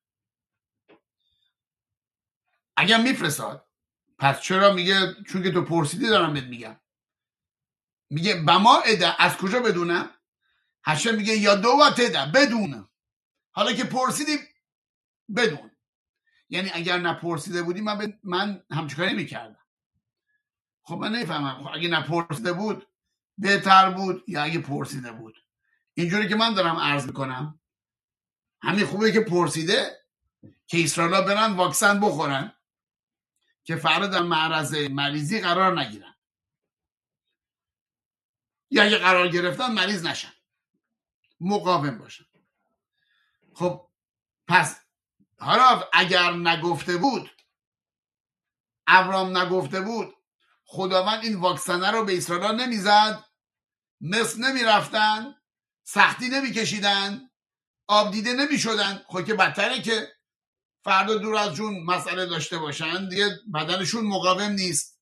اگر میفرستاد، پس چرا میگه چون که تو پرسیدی دارم بهت میگم؟ میگه بما اده، از کجا بدونم؟ هشم میگه یا دوات اده، بدون. حالا که پرسیدی بدون، یعنی اگر نپرسیده بودی من همچون کاری میکردم. خب من نفهمم، خب اگه نپرسیده بود بهتر بود یا اگه پرسیده بود؟ اینجوری که من دارم عرض میکنم همین خوبه که پرسیده، که اسرائیل برن واکسن بخورن که فردا در معرض مریضی قرار نگیرن، یا اگه قرار گرفتن مریض نشن، مقاوم باشن. خب پس حالا اگر نگفته بود، ابراهام نگفته بود، خداوند این واکسنه رو به اسرائیل نمیزد، مصر نمیرفتن، سختی نمیکشیدن، آب دیده نمیشدن. خب که بدتره که فردا دور از جون مسئله داشته باشن، دیگه بدنشون مقاوم نیست.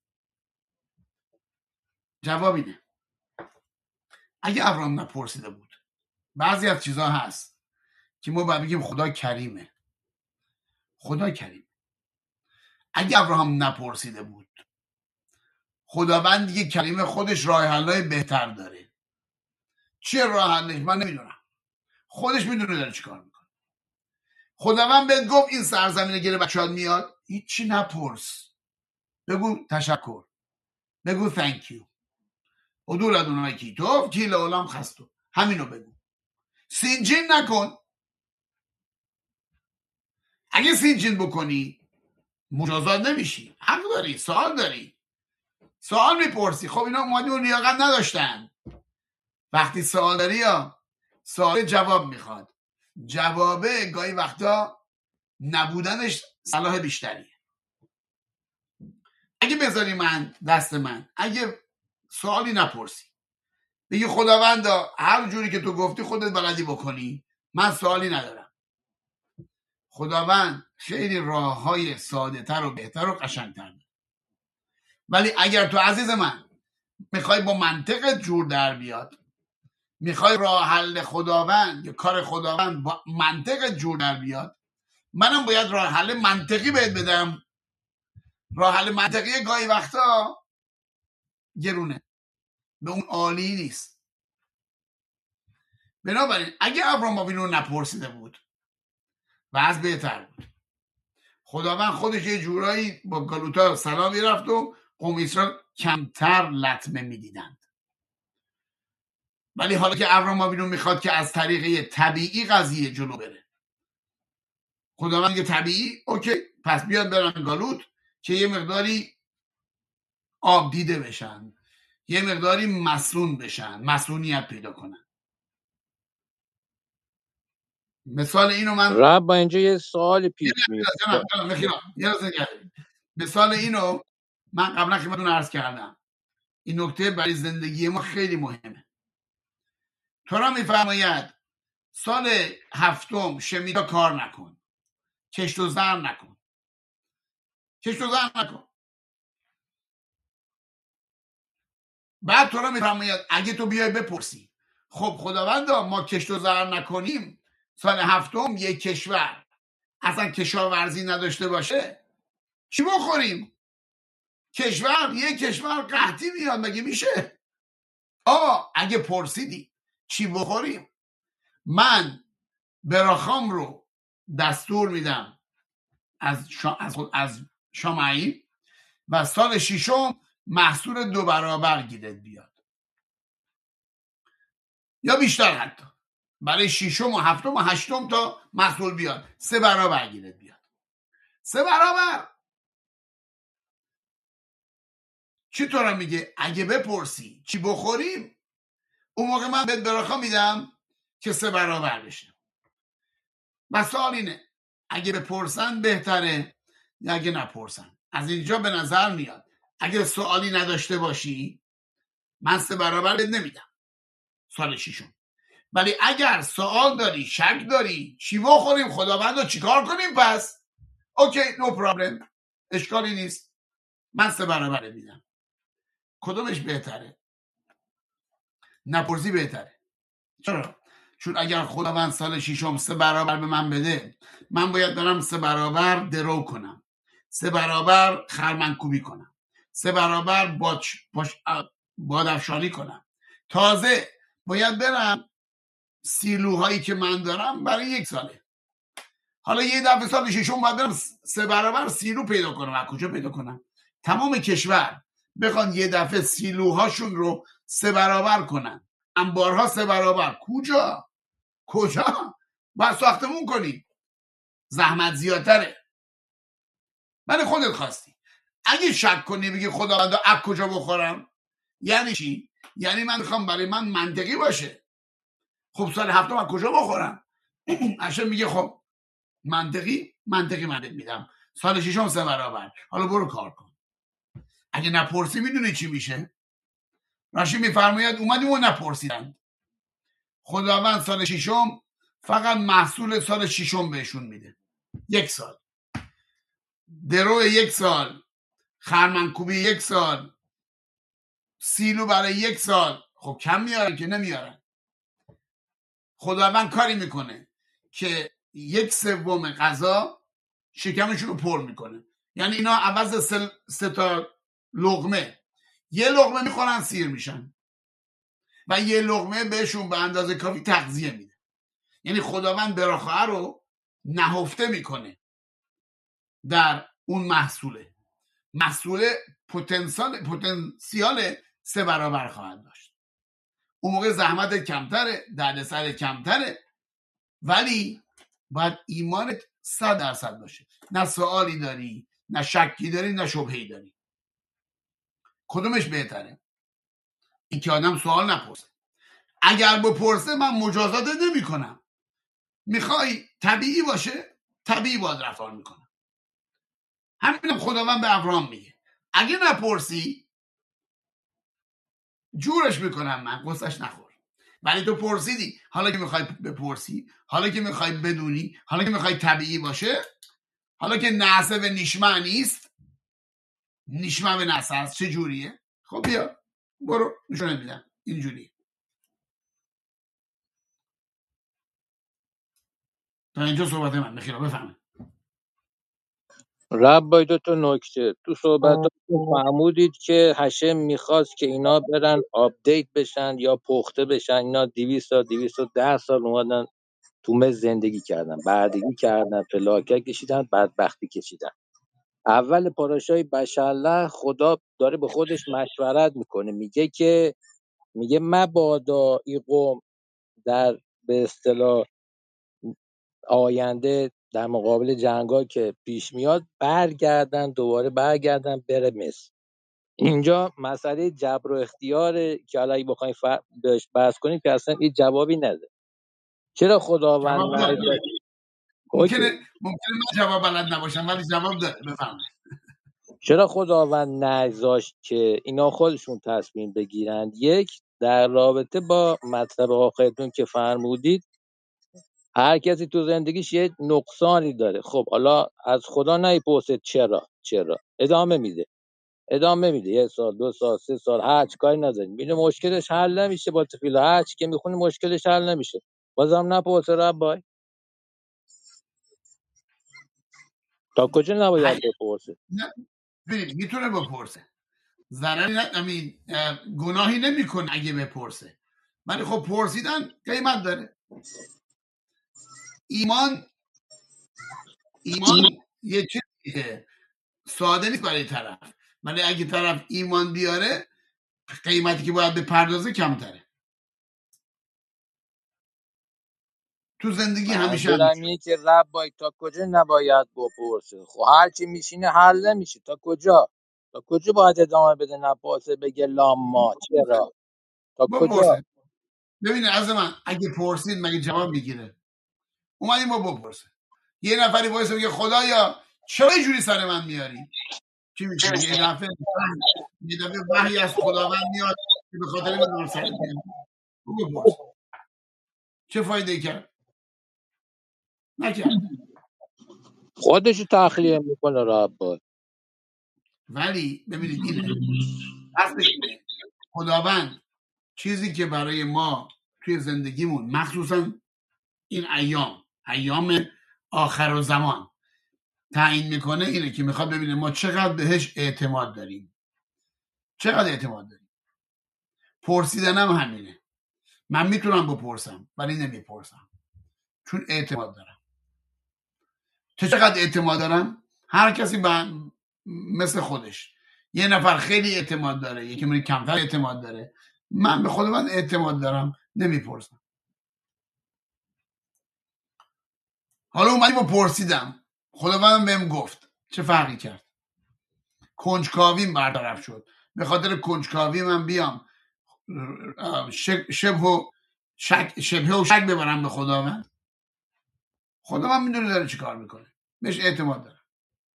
جواب اینه اگه ابراهام نپرسیده بود. بعضی از چیزها هست که ما باید بگیم خدا کریمه. خدا کریم. اگه ابراهام نپرسیده بود، خداوند دیگه کریم خودش راه حل‌های بهتر داره. چیه راه حلش؟ من نمیدونم، خودش میدونه داره چیکار میکنه. خداوند بهت گفت این سرزمین گره بچه‌ها میاد، هیچی نپرس، بگو تشکر، بگو thank you، ادول ادونای کیتوف کی لعالم خستو، همینو بگو، سینجین نکن. اگه سینجین بکنی مجازات نمیشی، حق داری، سوال داری، سوال میپرسی. خب اینا اومدی و لیاقت نداشتن. وقتی سوال داری یا سوال جواب میخواد، جوابه گاهی وقتا نبودنش صلاح بیشتریه. اگه بذاری من دست من، اگه سوالی نپرسی، بگی خداوندا هر جوری که تو گفتی خودت بلدی بکنی، من سوالی ندارم. خداوند خیلی راههای ساده تر و بهتر و قشنگتر داره. ولی اگر تو عزیز من میخوای با منطقت جور در بیاد، میخوای راه حل خداوند یا کار خداوند با منطقت جور در بیاد، منم باید راه حل منطقی بهت بدم. راه حل منطقی گاهی وقتا گرونه، به اون عالی نیست. بنابراین اگه ابراهیم اینو نپرسیده بود وضع بهتر بود. خداوند خودش یه جورایی با گالوتا سلامی رفت و قوم اسرائیل کمتر لطمه میدیدند. ولی حالا که ابراهیم اینو میخواد که از طریق طبیعی قضیه جلو بره، خداوند که طبیعی اوکی، پس بیاد برن گالوت که یه مقداری آب دیده بشن، یه مقداری مسئول بشن، مسئولیت پیدا کنن. مثال اینو من رب با اینجا یه سوال پیش میاد. مثال اینو من قبلا خدمتتون عرض کردم. این نکته برای زندگی ما خیلی مهمه. تورا میفرماید سال 7 شمیدا کار نکن، کشت و زر نکن، کشت و زر نکن. بعد تورا میفرماید اگه تو بیای بپرسی خب خداوندا ما کشت و زر نکنیم، سال 7 یک کشور اصلا کشاورزی نداشته باشه، چی بخوریم؟ یک کشور قحطی میاد، مگه میشه؟ اگه پرسیدی چی بخوریم، من براخام رو دستور میدم از شامعی و سال 6 محصول 2 برابر گیرت بیاد یا بیشتر، حتی برای 6 و 7 و 8 تا محصول بیاد 3 برابر گیرت بیاد. 3 برابر چطور میگه؟ اگه بپرسی چی بخوریم، اون موقع من بهت براخا میدم که 3 برابر بشه. و سوال اینه اگه بپرسن بهتره یا اگه نپرسن. از اینجا به نظر میاد اگه سوالی نداشته باشی من 3 برابر بهت نمیدم سال 6. ولی اگر سوال داری، شک داری، چی بخوریم خداوندو چیکار کنیم، پس اوکی، نو پرابلم، اشکالی نیست، من 3 برابر میدم. کدومش بهتره؟ نپرسی بهتره. چرا؟ چون اگر خداوند سال 6 3 برابر به من بده، من باید برم 3 برابر درو کنم، 3 برابر خرمنکوبی کنم، 3 برابر بادافشانی کنم، تازه باید برم سیلوهایی که من دارم برای 1 ساله. حالا یه دفعه سال 6 باید برم 3 برابر سیلو پیدا کنم. از کجا پیدا کنم؟ تمام کشور بخوان یه دفعه سیلوهاشون رو 3 برابر کنن، انبارها 3 برابر، کجا؟ باید ساختمون کنی، زحمت زیادتره. ولی خودت خواستی. اگه شک کنی بگی خداوندا از کجا بخورم، یعنی چی؟ یعنی من میخوام برای من منطقی باشه. خب سال 7 از کجا بخورم؟ عشان میگه خب منطقی من میدم، سال 6 3 برابر، حالا برو کار کن. اگه نپرسی میدونی چی میشه؟ راشی میفرماید اومدیم و نپرسیدن. خداوند سال 6 فقط محصول سال 6 بهشون میده. 1 سال درو، 1 سال خرمنکوبی، 1 سال سیلو برای 1 سال. خب کم میارن که نمیارن. خداوند کاری میکنه که 1/3 غذا شکمشون رو پر میکنه. یعنی اینا عوض 3 تا لقمه 1 لقمه میخورن سیر میشن و 1 لقمه بهشون به اندازه کافی تغذیه میده. یعنی خداوند براخواه رو نهفته میکنه در اون محصول پتانسیال 3 برابر خواهد داشت. اون موقع زحمت کمتره، دردسر کمتره، ولی باید ایمانت 100% باشه. نه سوالی داری، نه شکی داری، نه شبهه‌ای داری. کدومش بهتره؟ این که آدم سوال نپرسه. اگر بپرسه من مجازات نمی کنم. میخوای طبیعی باشه، طبیعی باید رفتار میکنم. همینم خداوند به ابراهام میگه اگه نپرسی جورش میکنم، من قصهش نخور. ولی تو پرسیدی، حالا که میخوای بپرسی، حالا که میخوای بدونی، حالا که میخوای طبیعی باشه، حالا که نعسه و نیشمع نیست، نیشمع و نعسه هست، چه جوریه؟ خب بیا برو نشونت میدم اینجوری. تا اینجا صحبت من بخیرا بفهمه. ربای 2 تا نکته تو صحبتاتون فرمودید که هشم میخواست که اینا برن آپدیت بشن یا پخته بشن. اینا 200 سال 210 سال اومدن تو مز زندگی کردن، بردگی کردن، فلاکت کشیدن، بدبختی کشیدن. اول پاراشای بشرله خدا داره به خودش مشورت میکنه، میگه مبادا این قوم در به اصطلاح آینده در مقابل جنگا که پیش میاد دوباره برگردن بره مصر. اینجا مسئله جبر و اختیاره که حالا اگه بخوایم بهش بحث کنیم که اصلا این جوابی نده. چرا خداوند جواب داره. اوکی. ممکنه من جواب بلد نباشم ولی جواب داره. بفهمه. چرا خداوند نگذاشت که اینا خودشون تصمیم بگیرند؟ یک، در رابطه با مطلب آخرتون که فرمودید هر کسی تو زندگیش یه نقصانی داره. خب حالا از خدا نمیپرسه چرا ادامه میده 1 سال 2 سال 3 سال هر چی کاری نداریم، اینو مشکلش حل نمیشه با تفیل هر چی که میخونی مشکلش حل نمیشه، بازم نپرسه ربای تا کجا نباید بپرسه؟ ببینید میتونه بپرسه، ضرری همین گناهی نمیکنه اگه بپرسه، ولی خب پرسیدن قیمت داره. ایمان یه چیزیه ساده نیست برای طرف، ولی اگه طرف ایمان بیاره قیمتی که باید به پردازه کمتره. تو زندگی همیشه همینه که ربای تا کجا نباید بپرسه. خب هر چی میشینه حل نمیشه، تا کجا باید ادامه بده نپرسه بگه لاما چرا تا کجا؟ بپرسه. ببینه از من اگه پرسید مگه جواب میگیره؟ اومدیم با بپرسه. یه نفری باید بگه خدایا چرا اینجوری سر من میاری؟ چی میشه؟ یه دفعه وحی از خداوند میاد که به خاطر من سر میاری. بپرس چه فایده کرد؟ نکرد. خودشو تخلیه میکنه ربای. ولی ببینید اینه اصلش اینه خداوند چیزی که برای ما توی زندگیمون مخصوصا این ایام آخر زمان تعیین میکنه اینه که میخواد ببینه ما چقدر بهش اعتماد داریم. پرسیدنم همینه. من میتونم بپرسم ولی نمیپرسم چون اعتماد دارم. چقدر اعتماد دارم؟ هر کسی مثل خودش. یه نفر خیلی اعتماد داره، یکی من کمتر اعتماد داره. من به خود من اعتماد دارم، نمیپرسم. حالا اومدیم و پرسیدم، خداوند بهم گفت، چه فرقی کرد؟ کنجکاویم برطرف شد. به خاطر کنجکاوی من بیام شبه و شک ببرم به خداوند. خداوند میدونه داره چی کار میکنه، بهش اعتماد داره.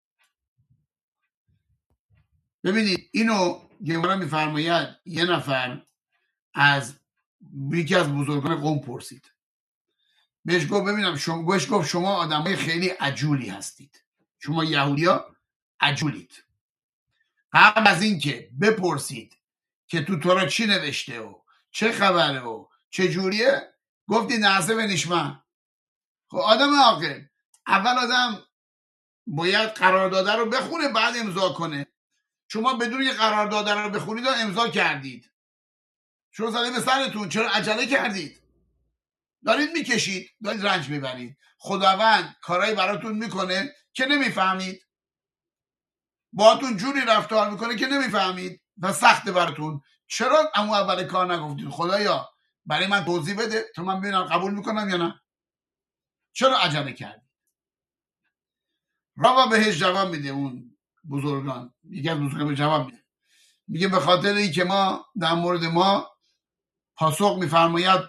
ببینید اینو گمرا میفرماید یه نفر از یکی از بزرگان قوم پرسید، بهش گفت شما آدمای خیلی عجولی هستید، شما یهودیا عجولید. قبل از این که بپرسید که تو تورا چی نوشته و چه خبره و چه جوریه، گفتی نعسه و نیشمع. خب آدم عاقل اول آدم باید قرارداد رو بخونه بعد امضا کنه. شما بدون که قرارداد رو بخونید و امضا کردید، شما زده به سرتون، چرا عجله کردید؟ دارید میکشید، دارید رنج میبرید. خداوند کارایی براتون میکنه که نمیفهمید، باهاتون جوری رفتار میکنه که نمیفهمید و سخته براتون. چرا اما اول کار نگفتید خدایا برای من توضیح بده تا من ببینم قبول میکنم یا نه؟ چرا عجله کردید؟ رابا بهش جواب میده، اون بزرگان، یکی از بزرگان جواب میده، میگه به خاطر ای که ما در مورد ما پاسخ میفرماید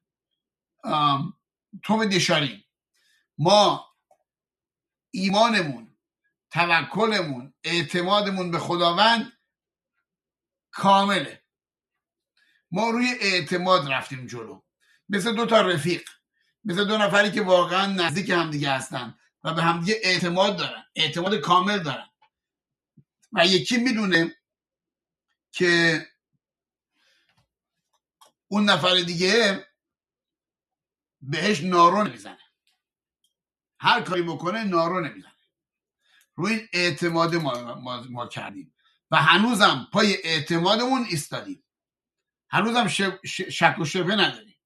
تو دشاریم، ما ایمانمون، توکلمون، اعتمادمون به خداوند کامله. ما روی اعتماد رفتیم جلو، مثل دو تا رفیق، مثل دو نفری که واقعا نزدیک همدیگه هستن و به همدیگه اعتماد دارن، اعتماد کامل دارن و یکی میدونه که اون نفر دیگه بهش نارو نمیزنه، هر کاری بکنه نارو نمیزنه. روی این اعتماد ما کردیم و هنوزم پای اعتمادمون ایستادیم، هنوزم شک و شبهه نداریم.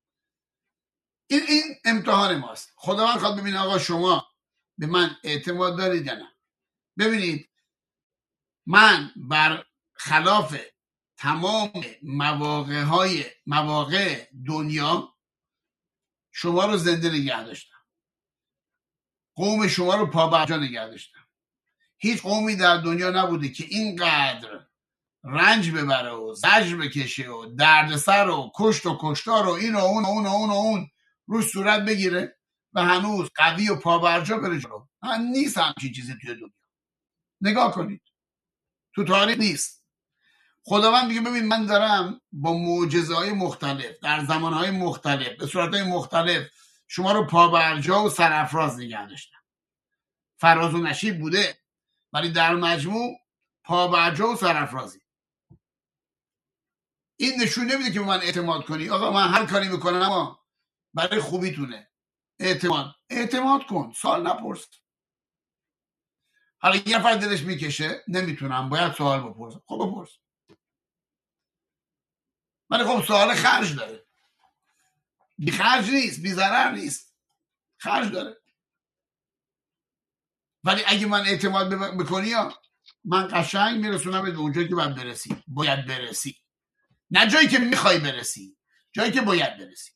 این امتحان ماست. خداوند خواد ببینه آقا شما به من اعتماد دارید یا نه. ببینید من بر خلاف تمام مواقع دنیا شما رو زنده نگه داشتم، قوم شما رو پابرجا نگه داشتم. هیچ قومی در دنیا نبوده که اینقدر رنج ببره و زجر بکشه و دردسر و کشت و کشتار و این و اون و اون و اون و اون روش صورت بگیره و هنوز قوی و پابرجا بره جلو. نیست همچین چیزی توی دنیا. نگاه کنید تو تاریخ نیست. خداوند میگه ببین من دارم با معجزه‌های مختلف در زمانهای مختلف به صورتهای مختلف شما رو پابرجا و سرافراز نگه داشتم. فراز و نشیب بوده ولی در مجموع پابرجا و سرافرازی. این نشون نمیده که به من اعتماد کنی. آقا من هر کاری میکنم اما برای خوبیتونه. اعتماد کن، سوال نپرس. حالا یه نفر دلش میکشه نمیتونم باید سوال بپرسم، خب بپرس. ولی خب سوال خرج داره، بی خرج نیست، بی ضرر نیست، خرج داره. ولی اگه من اعتماد بکنی من قشنگ میرسونم به اونجایی که باید برسی، نه جایی که میخوای برسی، جایی که باید برسی.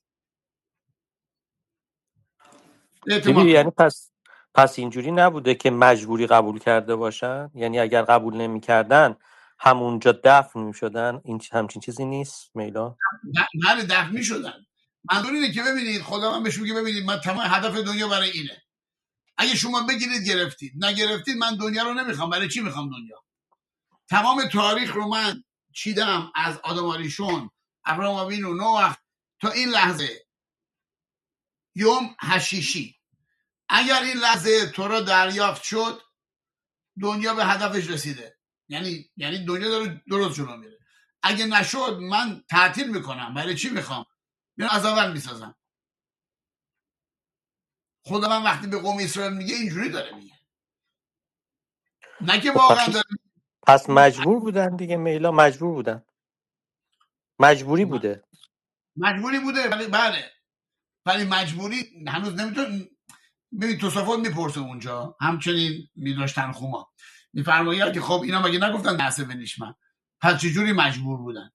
یعنی پس اینجوری نبوده که مجبوری قبول کرده باشن؟ یعنی اگر قبول نمی‌کردن همونجا دفن می‌شدن؟ این همچین چیزی نیست میلا؟ نه دفن می‌شدن. منظور اینه که ببینید خدا من بهش میگه ببینید من تمام هدف دنیا برای اینه. اگه شما بگیرید گرفتید، نگرفتید من دنیا رو نمیخوام. برای چی میخوام دنیا؟ تمام تاریخ رو من چیدم از آدم آریشون، ابراهیم آوینو، نوح تا این لحظه یوم حشیشی. اگر این لحظه تو رو دریافت شد دنیا به هدفش رسیده، یعنی دنیا داره درست جلو میره. اگه نشد من تعطیل میکنم. برای چی میخوام؟ میرم از اول میسازم. خدا من وقتی به قوم اسرائیل میگه اینجوری داره میگه، نه که واقعا داره. پس مجبور بودن دیگه میلا، مجبور بودن، مجبوری بوده ولی بله، ولی مجبوری هنوز نمیتون. ببین توصفات میپرسه اونجا، همچنین میداشتن خوما میفرماید که خب اینا مگه نگفتن نعسه بنیشمن، پس چجوری مجبور بودن؟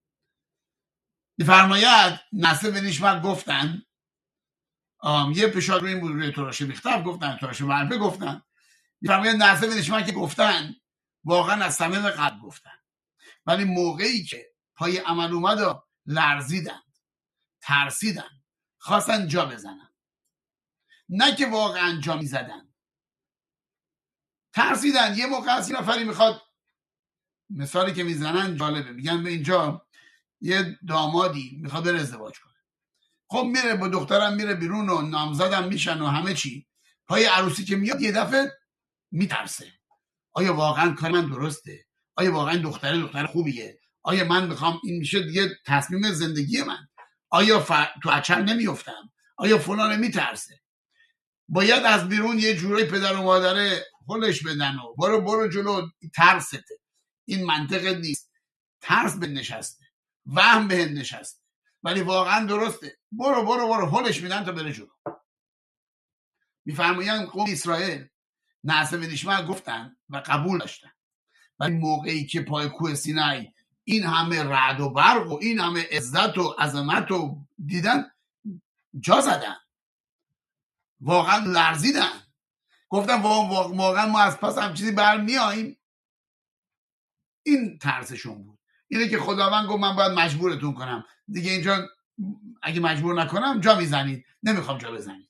میفرماید نعسه بنیشمن گفتن، یه فشار روی این بود، روی تراشه بیختر گفتن، تراشه مربه گفتن. میفرماید نعسه بنیشمن که گفتن واقعا از صمیم قلب گفتن، ولی موقعی که پای عمل اومد لرزیدن، ترسیدن، خواستن جا بزنن، نه که واقعا جا میزدن، ترسیدن. یه موقع از این نفری میخواد، مثالی که میزنن جالبه، میگن به اینجا یه دامادی میخواد بره ازدواج کنه، خب میره با دخترم میره بیرون و نامزدم میشن و همه چی، پای عروسی که میاد یه دفعه میترسه. آیا واقعا کار من درسته؟ آیا واقعا دختر خوبیه؟ آیا من میخوام این میشه دیگه تصمیم زندگی من؟ آیا تو اچل نمیافتم؟ آیا فلان؟ میترسه. باید از بیرون یه جورایی پدر و مادره هلش بدن و برو جلو. ترسته، این منطقه نیست. ترس به نشسته، وهم به نشسته، ولی واقعا درسته. برو هلش میدن تا بره جلو. میفرمایند قوم اسرائیل نعسه بنیشمن گفتن و قبول داشتن، ولی موقعی که پای کوه سینای این همه رعد و برق و این همه عزت و عظمت و دیدن، جا زدن، واقعا لرزیدن، گفتن واقعا ما از پس هم چیزی برمیاییم. این ترسشون بود. اینه که خداوند گفت من باید مجبورتون کنم دیگه، اینجا اگه مجبور نکنم جا میزنید، نمیخوام جا بزنید.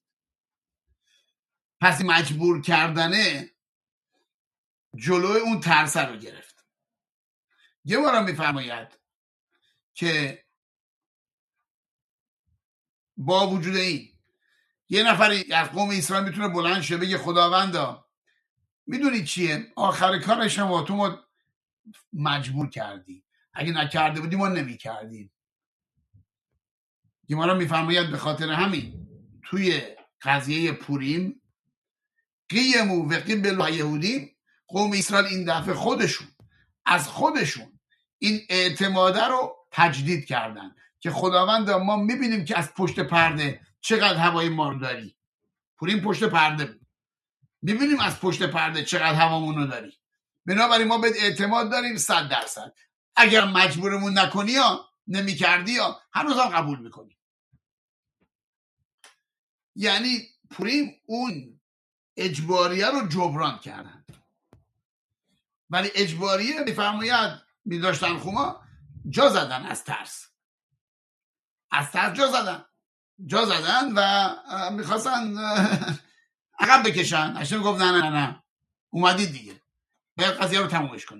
پس مجبور کردنه جلوی اون ترس رو گرفت. یه بارم میفرماید که با وجود این یه نفری از قوم اسرائیل میتونه بلند شه بگه خداوندا میدونی چیه، آخر کارش هم تو ما مجبور کردی، اگه نکرده بودی ما نمیکردیم. گمارا میفرماید به خاطر همین توی قضیه پوریم قیمو و قبل یهودی، قوم اسرائیل این دفعه خودشون این اعتماده رو تجدید کردن که خداوند ما میبینیم که از پشت پرده چقدر هوای ما رو داری. پوریم پشت پرده بود، میبینیم از پشت پرده چقدر هوامون رو داری، بنابراین ما به اعتماد داریم 100%. اگر مجبورمون نکنی یا نمیکردی یا هنوز هم قبول میکنی. یعنی پوریم اون اجباریه رو جبران کردن، ولی اجباریه میفرماید میداشتن خوما جا زدن، از ترس جا زدن و میخواستن عقب بکشن. هاشم گفت نه اومدید دیگه، باید قضیه رو تمومش کنیم.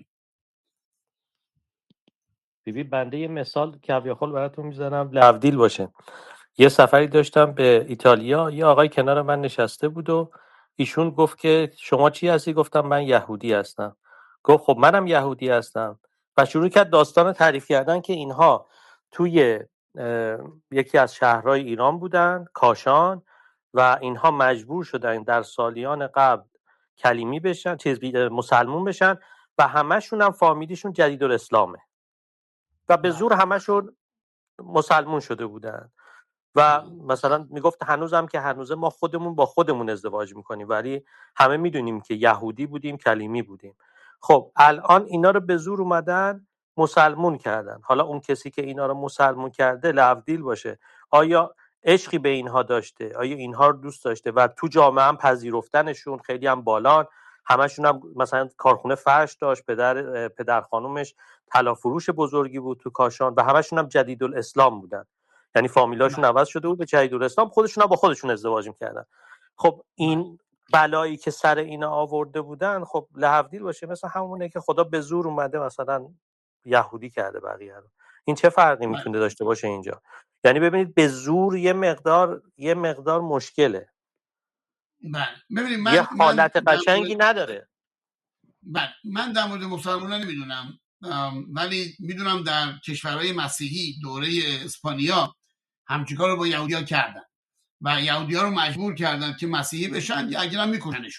بنده یه مثال کبیاخل براتون میزنم لفدیل باشه. یه سفری داشتم به ایتالیا، یه آقای کنار من نشسته بود و ایشون گفت که شما چی هستی؟ گفتم من یهودی هستم. گفت خب منم یهودی هستم و شروع کرد داستان تعریف کردن که اینها توی یکی از شهرهای ایران بودن، کاشان، و اینها مجبور شدن در سالیان قبل کلیمی بشن، مسلمون بشن و همشون هم فامیلیشون جدیدالاسلامه و به زور همشون مسلمون شده بودن. و مثلا میگفت هنوزم که هنوزه ما خودمون با خودمون ازدواج میکنیم، ولی همه میدونیم که یهودی بودیم، کلیمی بودیم. خب الان اینا رو به زور اومدن مسلمون کردن. حالا اون کسی که اینا رو مسلمون کرده لفدیل باشه، آیا عشقی به اینها داشته؟ آیا اینها رو دوست داشته؟ و تو جامعه هم پذیرفتنشون خیلی هم بالان. همشون هم مثلا کارخونه فرش داشت، پدر خانومش طلافروش بزرگی بود تو کاشان و همشون هم جدیدالاسلام بودن، یعنی فامیلاشون عوض شده بود به جدیدالاسلام، خودشون هم با خودشون ازدواج میکردن. خب این بلایی که سر اینا آورده بودن، خب لحفدیل باشه مثلا همونه که خدا به زور اومده مثلا یهودی کرده بقیه رو. این چه فرقی میتونه داشته باشه اینجا؟ یعنی ببینید به زور یه مقدار مشکله. ببینید یه حالت قشنگی نداره. من در مورد مسلمانان نمیدونم، ولی میدونم در کشورهای مسیحی دوره اسپانیا همچین کار رو با یهودی‌ها کردن و یهودی‌ها رو مجبور کردن که مسیحی بشن یا اگر هم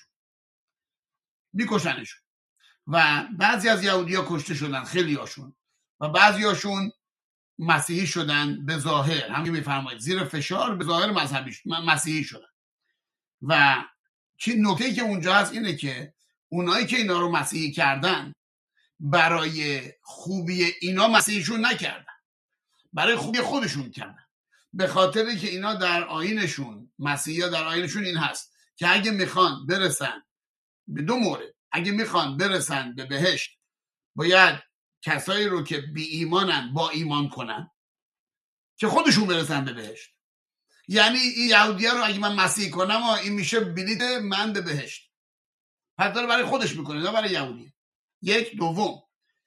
میکشنشون و بعضی از یهودی‌ها کشته شدن، خیلی هاشون، و بعضی هاشون مسیحی شدن به ظاهر، همین میفرمایید زیر فشار به ظاهر مسیحی شدن. و نکته‌ای که اونجا هست اینه که اونایی که اینا رو مسیحی کردن برای خوبی اینا مسیحیشون نکردن، برای خوبی خودشون کردن، به خاطر که اینا در آیینشون، مسیحی‌ها در آیینشون این هست که اگه میخوان برسن به دو مورد، اگه میخوان برسن به بهشت باید کسایی رو که بی ایمانن با ایمان کنن که خودشون برسن به بهشت. یعنی این یهودی‌ها رو اگه من مسیحی کنم این میشه بلیط من به بهشت، پس داره برای خودش میکنه نه برای یهودی. یک. دوم،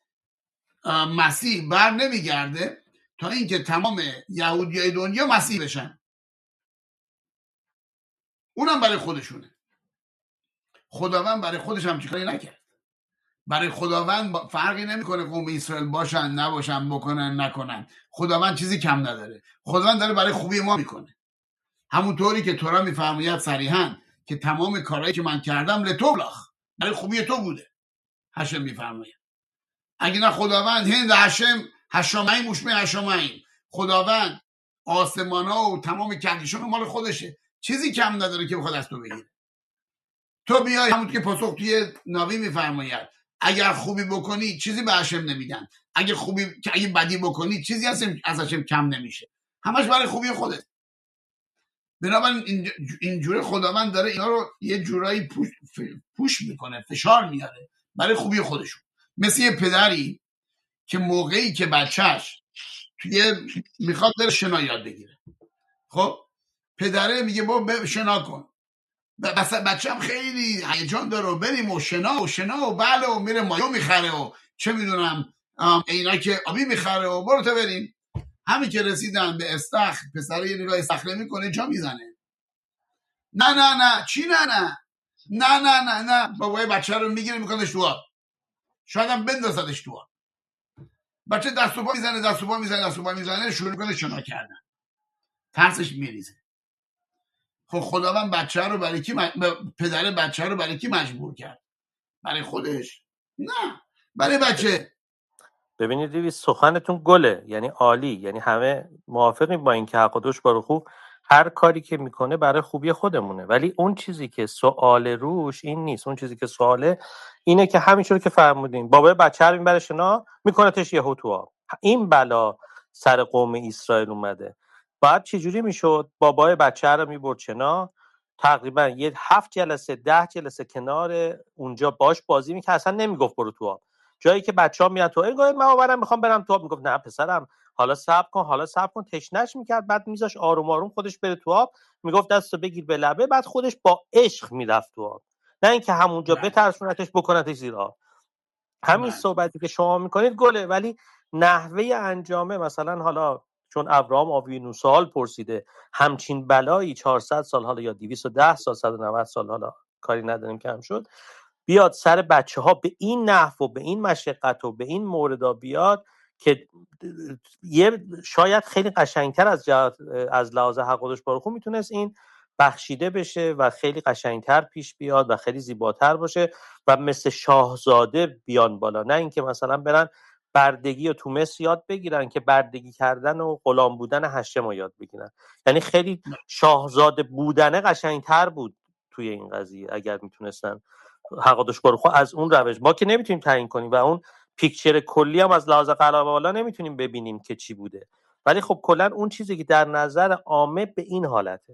مسیح بر نمیگرده تا اینکه تمام یهودیای دنیا مسیح بشن، اونم برای خودشونه. خداوند برای خودش هم چیکاری نکرد. برای خداوند فرقی نمیکنه قوم اسرائیل باشن نباشن، بکنن نکنن، خداوند چیزی کم نداره. خداوند داره برای خوبی ما میکنه، همونطوری که تورا میفرماید صریحاً که تمام کارهایی که من کردم لتوبلاخ، برای خوبی تو بوده. هشم میفرماید اگه نه خداوند هند هشم هشامین مشمه هشامین، خداوند آسمانا و تمام کهکشان مال خودشه، چیزی کم نداره که بخواد از تو بگیره. تو بیای همونطور که پاسخ توی ناوی میفرماید اگر خوبی بکنی چیزی به هشم نمیدن، اگه بدی بکنی چیزی ازش کم نمیشه، همش برای خوبی خودت. بنابراین اینجوری خداوند داره اینا رو یه جورایی پوش میکنه، فشار میاره برای خوبی خودشون. مثل یه پدری که موقعی که بچهش میخواد داره شنا یاد بگیره، خب پدره میگه با شنا کن، بس بچه هم خیلی هیجان داره و بریم و شنا و بله و میره مایو میخره و چه میدونم عینک آبی میخره و برو تا بریم. همین که رسیدن به استخر، پسره یه نگاه استخره میکنه، جا میزنه. نه چی نه بابای بچه رو میگیره میکنش تو آب، شاید هم بندازدش تو آب. بچه دست و پا میزنه شروع میکنه شنا کردن، ترسش میریزه. خب خداوند بچه رو برای کی پدر بچه رو برای کی مجبور کرد؟ برای خودش؟ نه، برای بچه. ببینید دیوی سخنتون گله، یعنی عالی، یعنی همه موافقیم با این که حق و دوش بارو خوب هر کاری که میکنه برای خوبی خودمونه، ولی اون چیزی که سوال روش این نیست. اون چیزی که سواله اینه که همینجوری که فرمودین بابای بچه رو میبره شنا میکنتش یهو تو آب. این بلا سر قوم اسرائیل اومده. بعد چجوری میشد بابای بچه رو میبرد شنا، تقریبا 7 جلسه 10 جلسه کنار اونجا باش بازی میکرد، اصلا نمیگفت برو تو آب. جایی که بچه‌ها میرن تو انگار من آورم میخوام برم تو آب، میگفت نه پسرم حالا صبر کن تشنش میکرد، بعد میذاش آروم آروم خودش بره تو آب، میگفت دستو بگیر به لبه، بعد خودش با عشق میرفت تو آب، نه اینکه همونجا بترسونتش بکنتش زیر آب. همین صحبتی که شما میکنید گله، ولی نحوه انجامه مثلا حالا چون ابراهام آوینو سوال پرسیده همچین بلایی 400 سال حالا یا 210 سال 190 سال حالا کاری نداریم که هم شد بیاد سر بچه ها به این نحو و به این مشقت و به این موردا بیاد که یه شاید خیلی قشنگتر از لحاظ حق و دوش بارو خوب میتونست این بخشیده بشه و خیلی قشنگتر پیش بیاد و خیلی زیباتر باشه و مثل شاهزاده بیان بالا، نه اینکه مثلا برن بردگی و تو مصر یاد بگیرن که بردگی کردن و غلام بودن هشم رو یاد بگیرن. یعنی خیلی شاهزاده بودنه قشنگتر بود توی این قضیه اگر میتونستن حق و دوش بارو خوب از اون روش. ما که نمیتونیم تعیین کنیم و اون پیکچر کلی هم از لحاظ قلمه والا نمیتونیم ببینیم که چی بوده، ولی خب کلا اون چیزی که در نظر عامه به این حالته.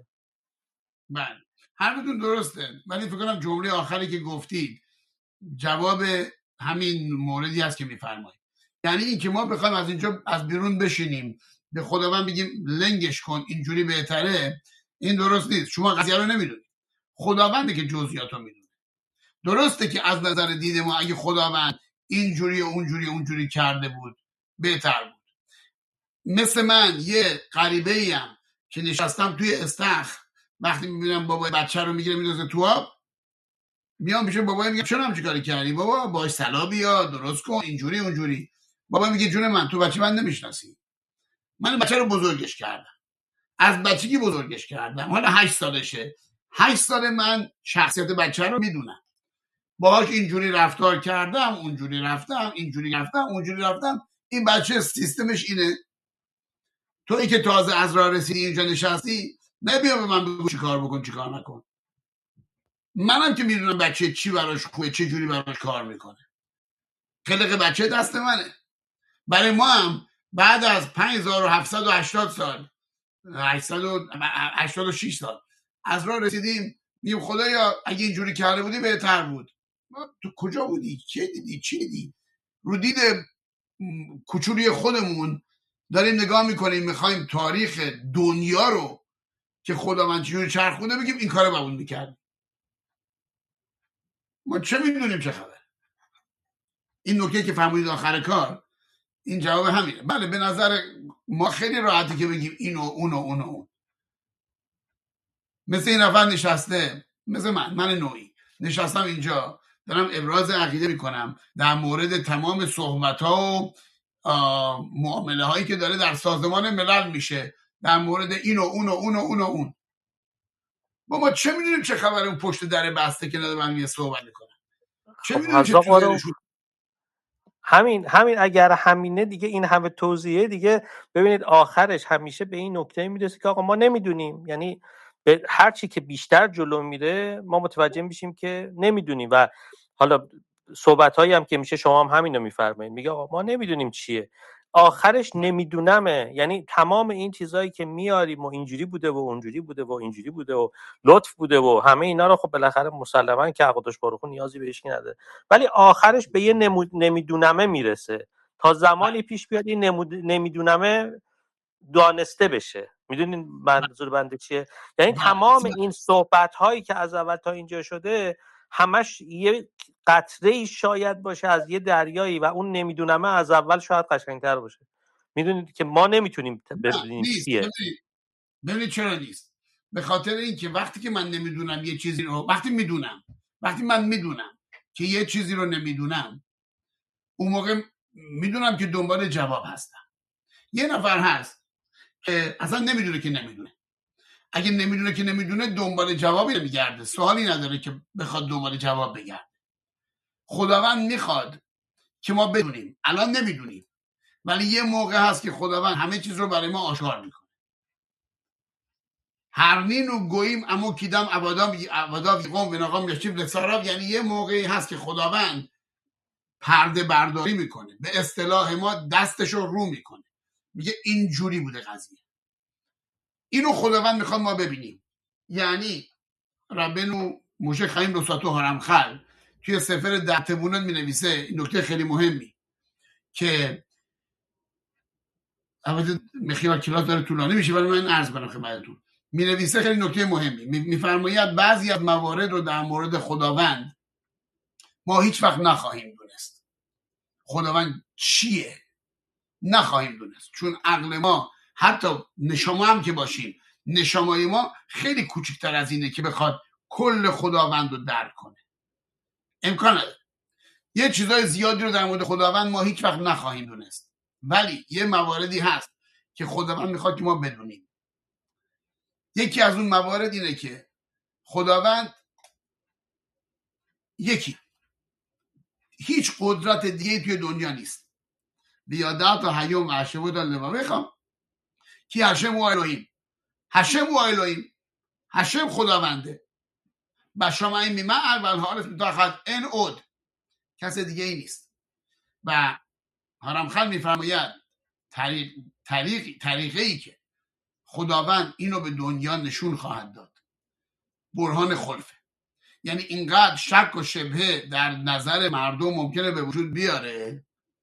بله حرفتون درسته، ولی فکر کنم جمله آخری که گفتید جواب همین موردی است که میفرمایید. یعنی این که ما بخوایم از اینجا از بیرون بشینیم به خداوند بگیم لنگش کن اینجوری بهتره، این درست نیست. شما قضیه رو نمیدونید، خداونده که جزئیات رو میدونه. درسته که از نظر دید ما اگه خداوند اینجوری و اونجوری کرده بود بهتر بود. مثل من یه غریبه‌ای ام که نشستم توی استخر، وقتی میبینم بابای بچه رو میگیره میندازه تو آب، میام پیش بابای میگم چرا همچین کاری کردی؟ بابا باش سلا بیا درست کن اینجوری اونجوری. بابا میگه جون من تو بچه من نمیشناسی، من بچه رو بزرگش کردم، از بچگی بزرگش کردم، حالا 8 سالشه، 8 سال من شخصیت بچه رو میدونم، باهاش اینجوری رفتار کردم، اونجوری رفتم، اینجوری رفتم، اونجوری رفتم. این بچه سیستمش اینه. تویی که تازه از راه رسیدی اینجا نشستی، نبیا به من بگو چی کار بکن چی کار نکن. منم که میدونم بچه چی براش خوبه، چه جوری براش کار میکنه. خلق بچه دست منه. برای ما هم بعد از 5780 سال 886 سال از راه رسیدیم، میگیم خدایا اگه اینجوری کرده بودی بهتر بود. تو کجا بودی؟ چه دیدی؟ چی دیدی؟ رو دید کوچولی خودمون داریم نگاه میکنیم، میخوایم تاریخ دنیا رو که خداوند چجوری چرخونده بگیم این کارو باید میکرد. ما چه میدونیم چه خبر؟ این نکته که فهمیدید آخر کار این جواب همینه. بله به نظر ما خیلی راحتی که بگیم اینو اونو. مثل این نفر نشسته، مثل من نوعی نشستم اینجا دارم ابراز عقیده میکنم در مورد تمام صحبت ها و معامله هایی که داره در سازمان ملل میشه در مورد اینو اون. با ما چه میدونیم چه خبر اون پشت در بسته که ندارم یه صحبت میکنم؟ چه میدونیم چه توضیحشون؟ همین اگر همینه دیگه این همه توضیحه دیگه ببینید آخرش همیشه به این نکته میرسه که آقا ما نمیدونیم. یعنی به هر چی که بیشتر جلو میره ما متوجه میشیم که نمیدونیم و حالا صحبت‌هایی هم که میشه شما هم همین رو میفرمایید، میگه آقا ما نمیدونیم چیه، آخرش نمیدونمه. یعنی تمام این چیزایی که میاریم و اینجوری بوده و اونجوری بوده و اینجوری بوده و لطف بوده و همه اینا رو خب بالاخره مسلماً که عقدش بارخون نیازی بهش نداره، ولی آخرش به یه نمیدونمه میرسه. تا زمانی پیش بیاد این نمیدونمه دانسته بشه. میدونین منظور بنده چیه؟ یعنی تمام این صحبت هایی که از اول تا اینجا شده همش یه قطره شاید باشه از یه دریایی و اون نمیدونمه از اول شاید قشنگتر باشه. میدونید که ما نمیتونیم ببینیم چیه. ببینید چرا نیست؟ به خاطر اینکه وقتی که من نمیدونم یه چیزی رو، وقتی من میدونم که یه چیزی رو نمیدونم، اون موقع میدونم که دنبال جواب هستم. یه نفر هست که اصلا نمیدونه که نمیدونه. اگه نمیدونه که نمیدونه دنبال جوابی نمیگرده، سوالی نداره که بخواد دنبال جواب بگرده. خداوند میخواد که ما بدونیم. الان نمیدونیم، ولی یه موقع هست که خداوند همه چیز رو برای ما آشکار میکنه. هرنین و گوییم اما کیدم عبادا قوم و ناقام یشیب لساراب. یعنی یه موقعی هست که خداوند پرده برداری میکنه، به اصطلاح ما دستش رو میکنه، میگه اینجوری بوده قضیه. اینو خداوند میخواد ما ببینیم. یعنی ربنو موشه خیم رساتو هرمخل توی سفر دهتبونت می نویسه این نکته خیلی مهمی که البته مخیال کلاس داره طولانی میشه ولی من عرض کنم خدمتتون. می نویسه خیلی نکته مهمی، میفرماید بعضی از موارد رو در مورد خداوند ما هیچ وقت نخواهیم دونست. خداوند چیه نخواهیم دونست، چون عقل ما حتی نشما هم که باشیم، نشمای ما خیلی کوچکتر از اینه که بخواد کل خداوند رو درک کنه. امکان نداره. یه چیزای زیادی رو در مورد خداوند ما هیچ وقت نخواهیم دونست، ولی یه مواردی هست که خداوند میخواد که ما بدونیم. یکی از اون موارد اینه که خداوند هیچ قدرت دیگه توی دنیا نیست. بیادات و حیوم و عشبو دالنما بخوام که هشم و الهیم هشم خداونده بشامعی میمه اول حالت متاخد این اود کس دیگه ای نیست. و هرمخل میفرماید طریقه ای که خداوند اینو به دنیا نشون خواهد داد برهان خلفه. یعنی اینقدر شک و شبهه در نظر مردم ممکنه به وجود بیاره،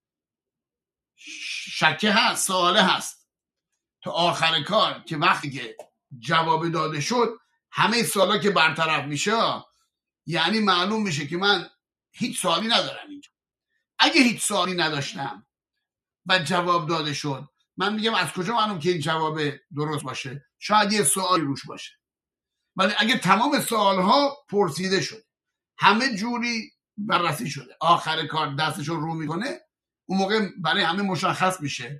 شکه هست، سواله هست، تا آخر کار که وقتی که جواب داده شد همه سوالا که برطرف میشه، یعنی معلوم میشه که من هیچ سوالی ندارم اینجا. اگه هیچ سوالی نداشتم و جواب داده شد، من میگم از کجا معلوم که این جواب درست باشه؟ شاید یه سوالی روش باشه. ولی اگه تمام سوالها پرسیده شد، همه جوری بررسی شده، آخر کار دستشون رو میکنه، اون موقع برای همه مشخص میشه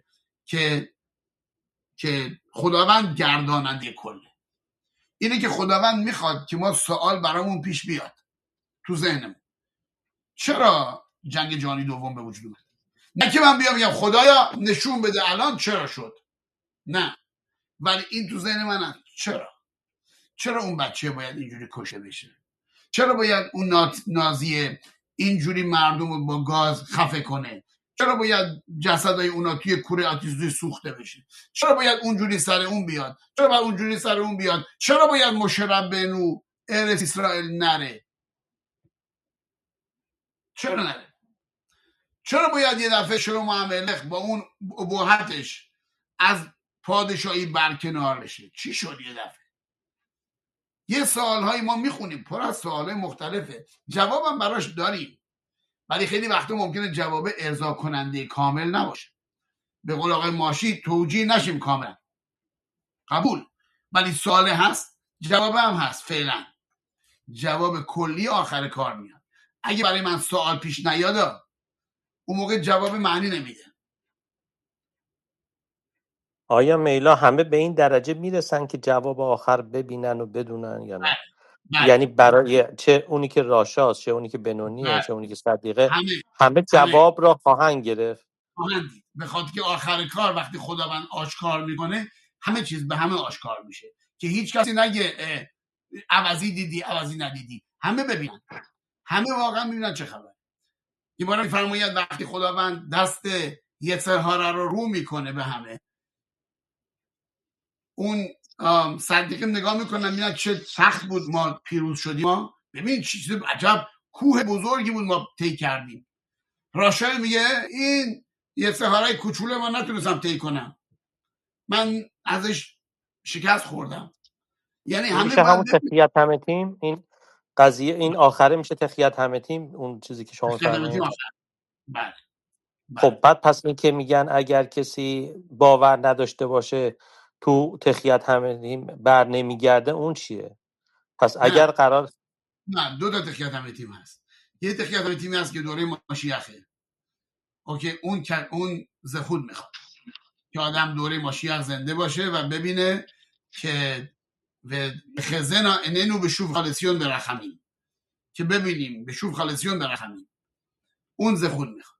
که خداوند گرداننده کله. اینه که خداوند میخواد که ما سوال برامون پیش بیاد تو ذهنمون. چرا جنگ جهانی دوم به وجود اومد؟ نه که من بیام بگم خدایا نشون بده الان چرا شد، نه، ولی این تو ذهن من هست. چرا اون بچه باید اینجوری کشته بشه؟ چرا باید اون نازی اینجوری مردم رو با گاز خفه کنه؟ چرا باید جسدای اونا توی کوره آتش‌سوزی سوخته بشه؟ چرا باید اونجوری سر اون بیاد؟ چرا باید مشربنو ارس اسرائیل نره؟ چرا نره؟ چرا باید یه دفعه شلوم املخ با اون ابهتش از پادشاهی برکنار بشه؟ چی شد یه دفعه؟ یه سوالهای ما میخونیم پر از سوالهای مختلفه، جوابم براش داریم، ولی خیلی وقتا ممکنه جواب ارضا کننده کامل نباشه. به قول آقای ماشی توجیه نشیم کامل، قبول، ولی سوال هست، جواب هم هست. فعلا جواب کلی آخر کار میاد. اگه برای من سوال پیش نیاد، اون موقع جواب معنی نمیده. آیا میلا همه به این درجه میرسن که جواب آخر ببینن و بدونن یا نه؟ یعنی برای چه اونی که راشاست، چه اونی که بنونیه، چه اونی که صدیقه، همه جواب را خواهند گرفت. به خاطر که آخر کار وقتی خداوند آشکار میکنه همه چیز به همه آشکار میشه، که هیچ کسی نگه عوضی دیدی عوضی ندیدی، همه ببینن، همه واقعا ببینن چه خبر. این بار میفرماید وقتی خداوند دست یسرهاره رو میکنه به همه، اون صدیقه نگاه میکنن میبینن چه سخت بود ما پیروز شدیم، ما ببین چیز عجب کوه بزرگی بود ما طی کردیم. راشای میگه این یسرهاره کوچوله ما نتونستم طی کنم، من ازش شکست خوردم. یعنی همه میشه همون باید تخیت همه تیم، این قضیه این آخره میشه تخیت همه تیم، اون چیزی که شما فرمایید. بله. خب بعد پس این که میگن اگر کسی باور نداشته باشه تو تخیت همه تیم بر نمیگرده، اون چیه؟ پس اگر قرار نه، دو تا تخیت همه تیم هست. یه تخیت همه تیمی هست که دوره ماشیخه. اوکی، اون زخود میخواد که آدم دوره ماشیخ زنده باشه و ببینه که خزنا اننو به شوف خالسیون برخمین، که ببینیم به شوف خالسیون برخمین. اون زخود میخواد.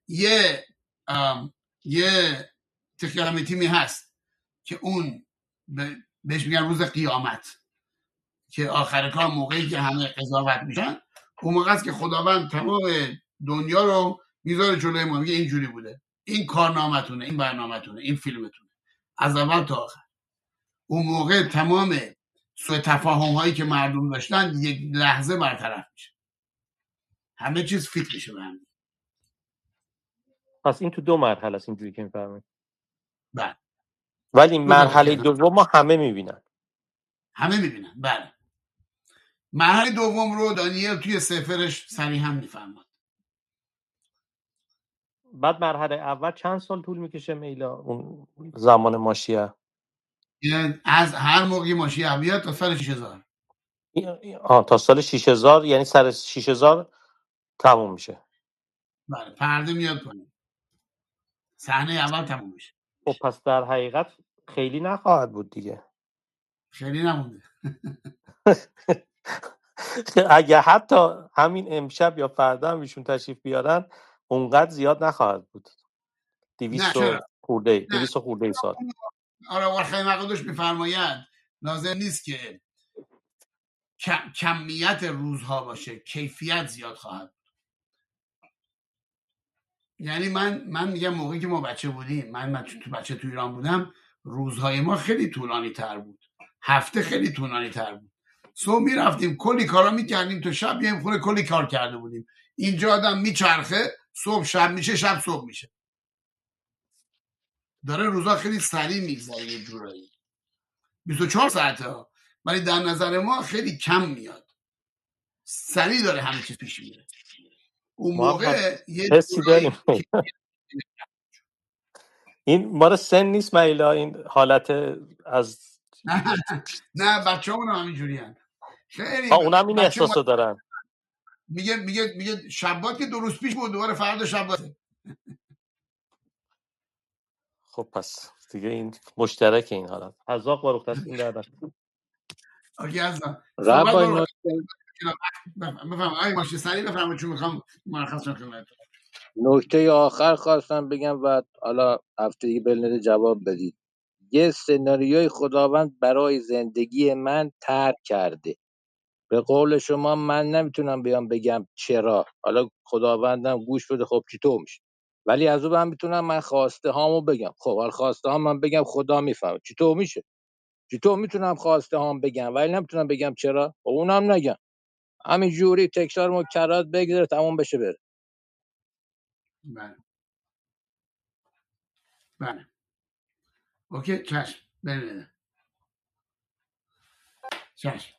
یه تخیت همه تیمی هست که اون بهش میگن روز قیامت، که آخر کار موقعی که همه قضاوت میشن، اون موقع است که خداوند تمام دنیا رو میذاره جلوی ما، میگه اینجوری بوده، این کارنامه‌تونه، این برنامه‌تونه، این فیلمتونه، از اول تا آخر. اون موقع تمام سوء تفاهم هایی که مردم داشتن یک لحظه برطرف میشه، همه چیز فیت میشه به هم. پس این تو 2 مرحله است اینجوری که میفرمایید. بله. ولی مرحله دوم ما همه میبینن. همه میبینن. بله. مرحله دوم رو دانیل توی سفرش صریحا میفهمد. بعد مرحله اول چند سال طول میکشه میلا اون زمان ماشیه؟ یعنی از هر موقعی ماشیه بیاد تا سال 6000. تا سال 6000، یعنی سر 6000 تموم میشه. بله، پرده میاد پایین، صحنه اول تموم میشه. خب پس در حقیقت خیلی نخواهد بود دیگه. خیلی نمونده. اگه حتی همین امشب یا فردا هم ایشون تشریف بیارن، اونقدر زیاد نخواهد بود. 200 خورده سال. آره، ورخه مقدوش میفرماید لازم نیست که کمیت روزها باشه، کیفیت زیاد خواهد. یعنی من میگم موقعی که ما بچه بودیم، من تو ایران بودم، روزهای ما خیلی طولانی تر بود، هفته خیلی طولانی تر بود. صبح میرفتیم کلی کارا میکردیم تو شب بیایم خونه کلی کار کرده بودیم. اینجا آدم میچرخه، صبح شب میشه، شب صبح میشه، داره روزا خیلی سریع میگذره یه جورایی، 24 ساعته ها، ولی در نظر ما خیلی کم میاد، سریع داره همه چیز پیش میره. اون موقع یه حسی داریم. این مال سن نیست میلا، این حالت از نه بچه‌مون هم همینجوری هستن خیلی. اونم این احساسو دارن. میگه شبات که 2 روز پیش بود، دوباره فردا شباته. خب پس دیگه این مشترک این حالت. عزاق باروخ دست این دردن. اوکی عزیزم. ربای بفهم آقای ماشی سریع بفرمایید چون میخوام مرخص شم خدمتتون. نکته آخر خواستم بگم و حالا هفته دیگه بلنده جواب بدید. یه سناریوی خداوند برای زندگی من ترک کرده. به قول شما من نمیتونم بیام بگم چرا، حالا خداوندم گوش بده خب چطور میشه، ولی از اون میتونم من خواسته هامو بگم. خب حالا خواسته هام من بگم خدا میفهمه چطور میشه، چطور میتونم خواسته هام بگم ولی نمیتونم بگم چرا، خب اونم نگم، همین جوری تکرار مکررات بگذاره تموم بشه بره. بله اوکی چشم بله چشم.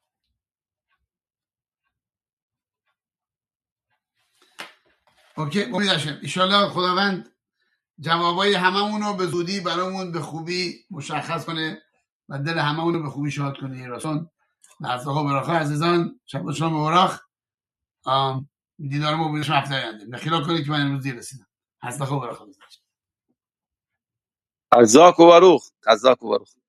اوکی امیدشم ایشالله خداوند جوابای هممون رو به زودی برامون به خوبی مشخص کنه و دل هممون رو به خوبی شاد کنه. راسون نزدها براخه عزیزان، شب شما مبارک. دیدار ما بودش هفته آینده. بخیرا کنید که من امروز دیر رسیدم. هستا خوب براخه. عزاک و بروخ.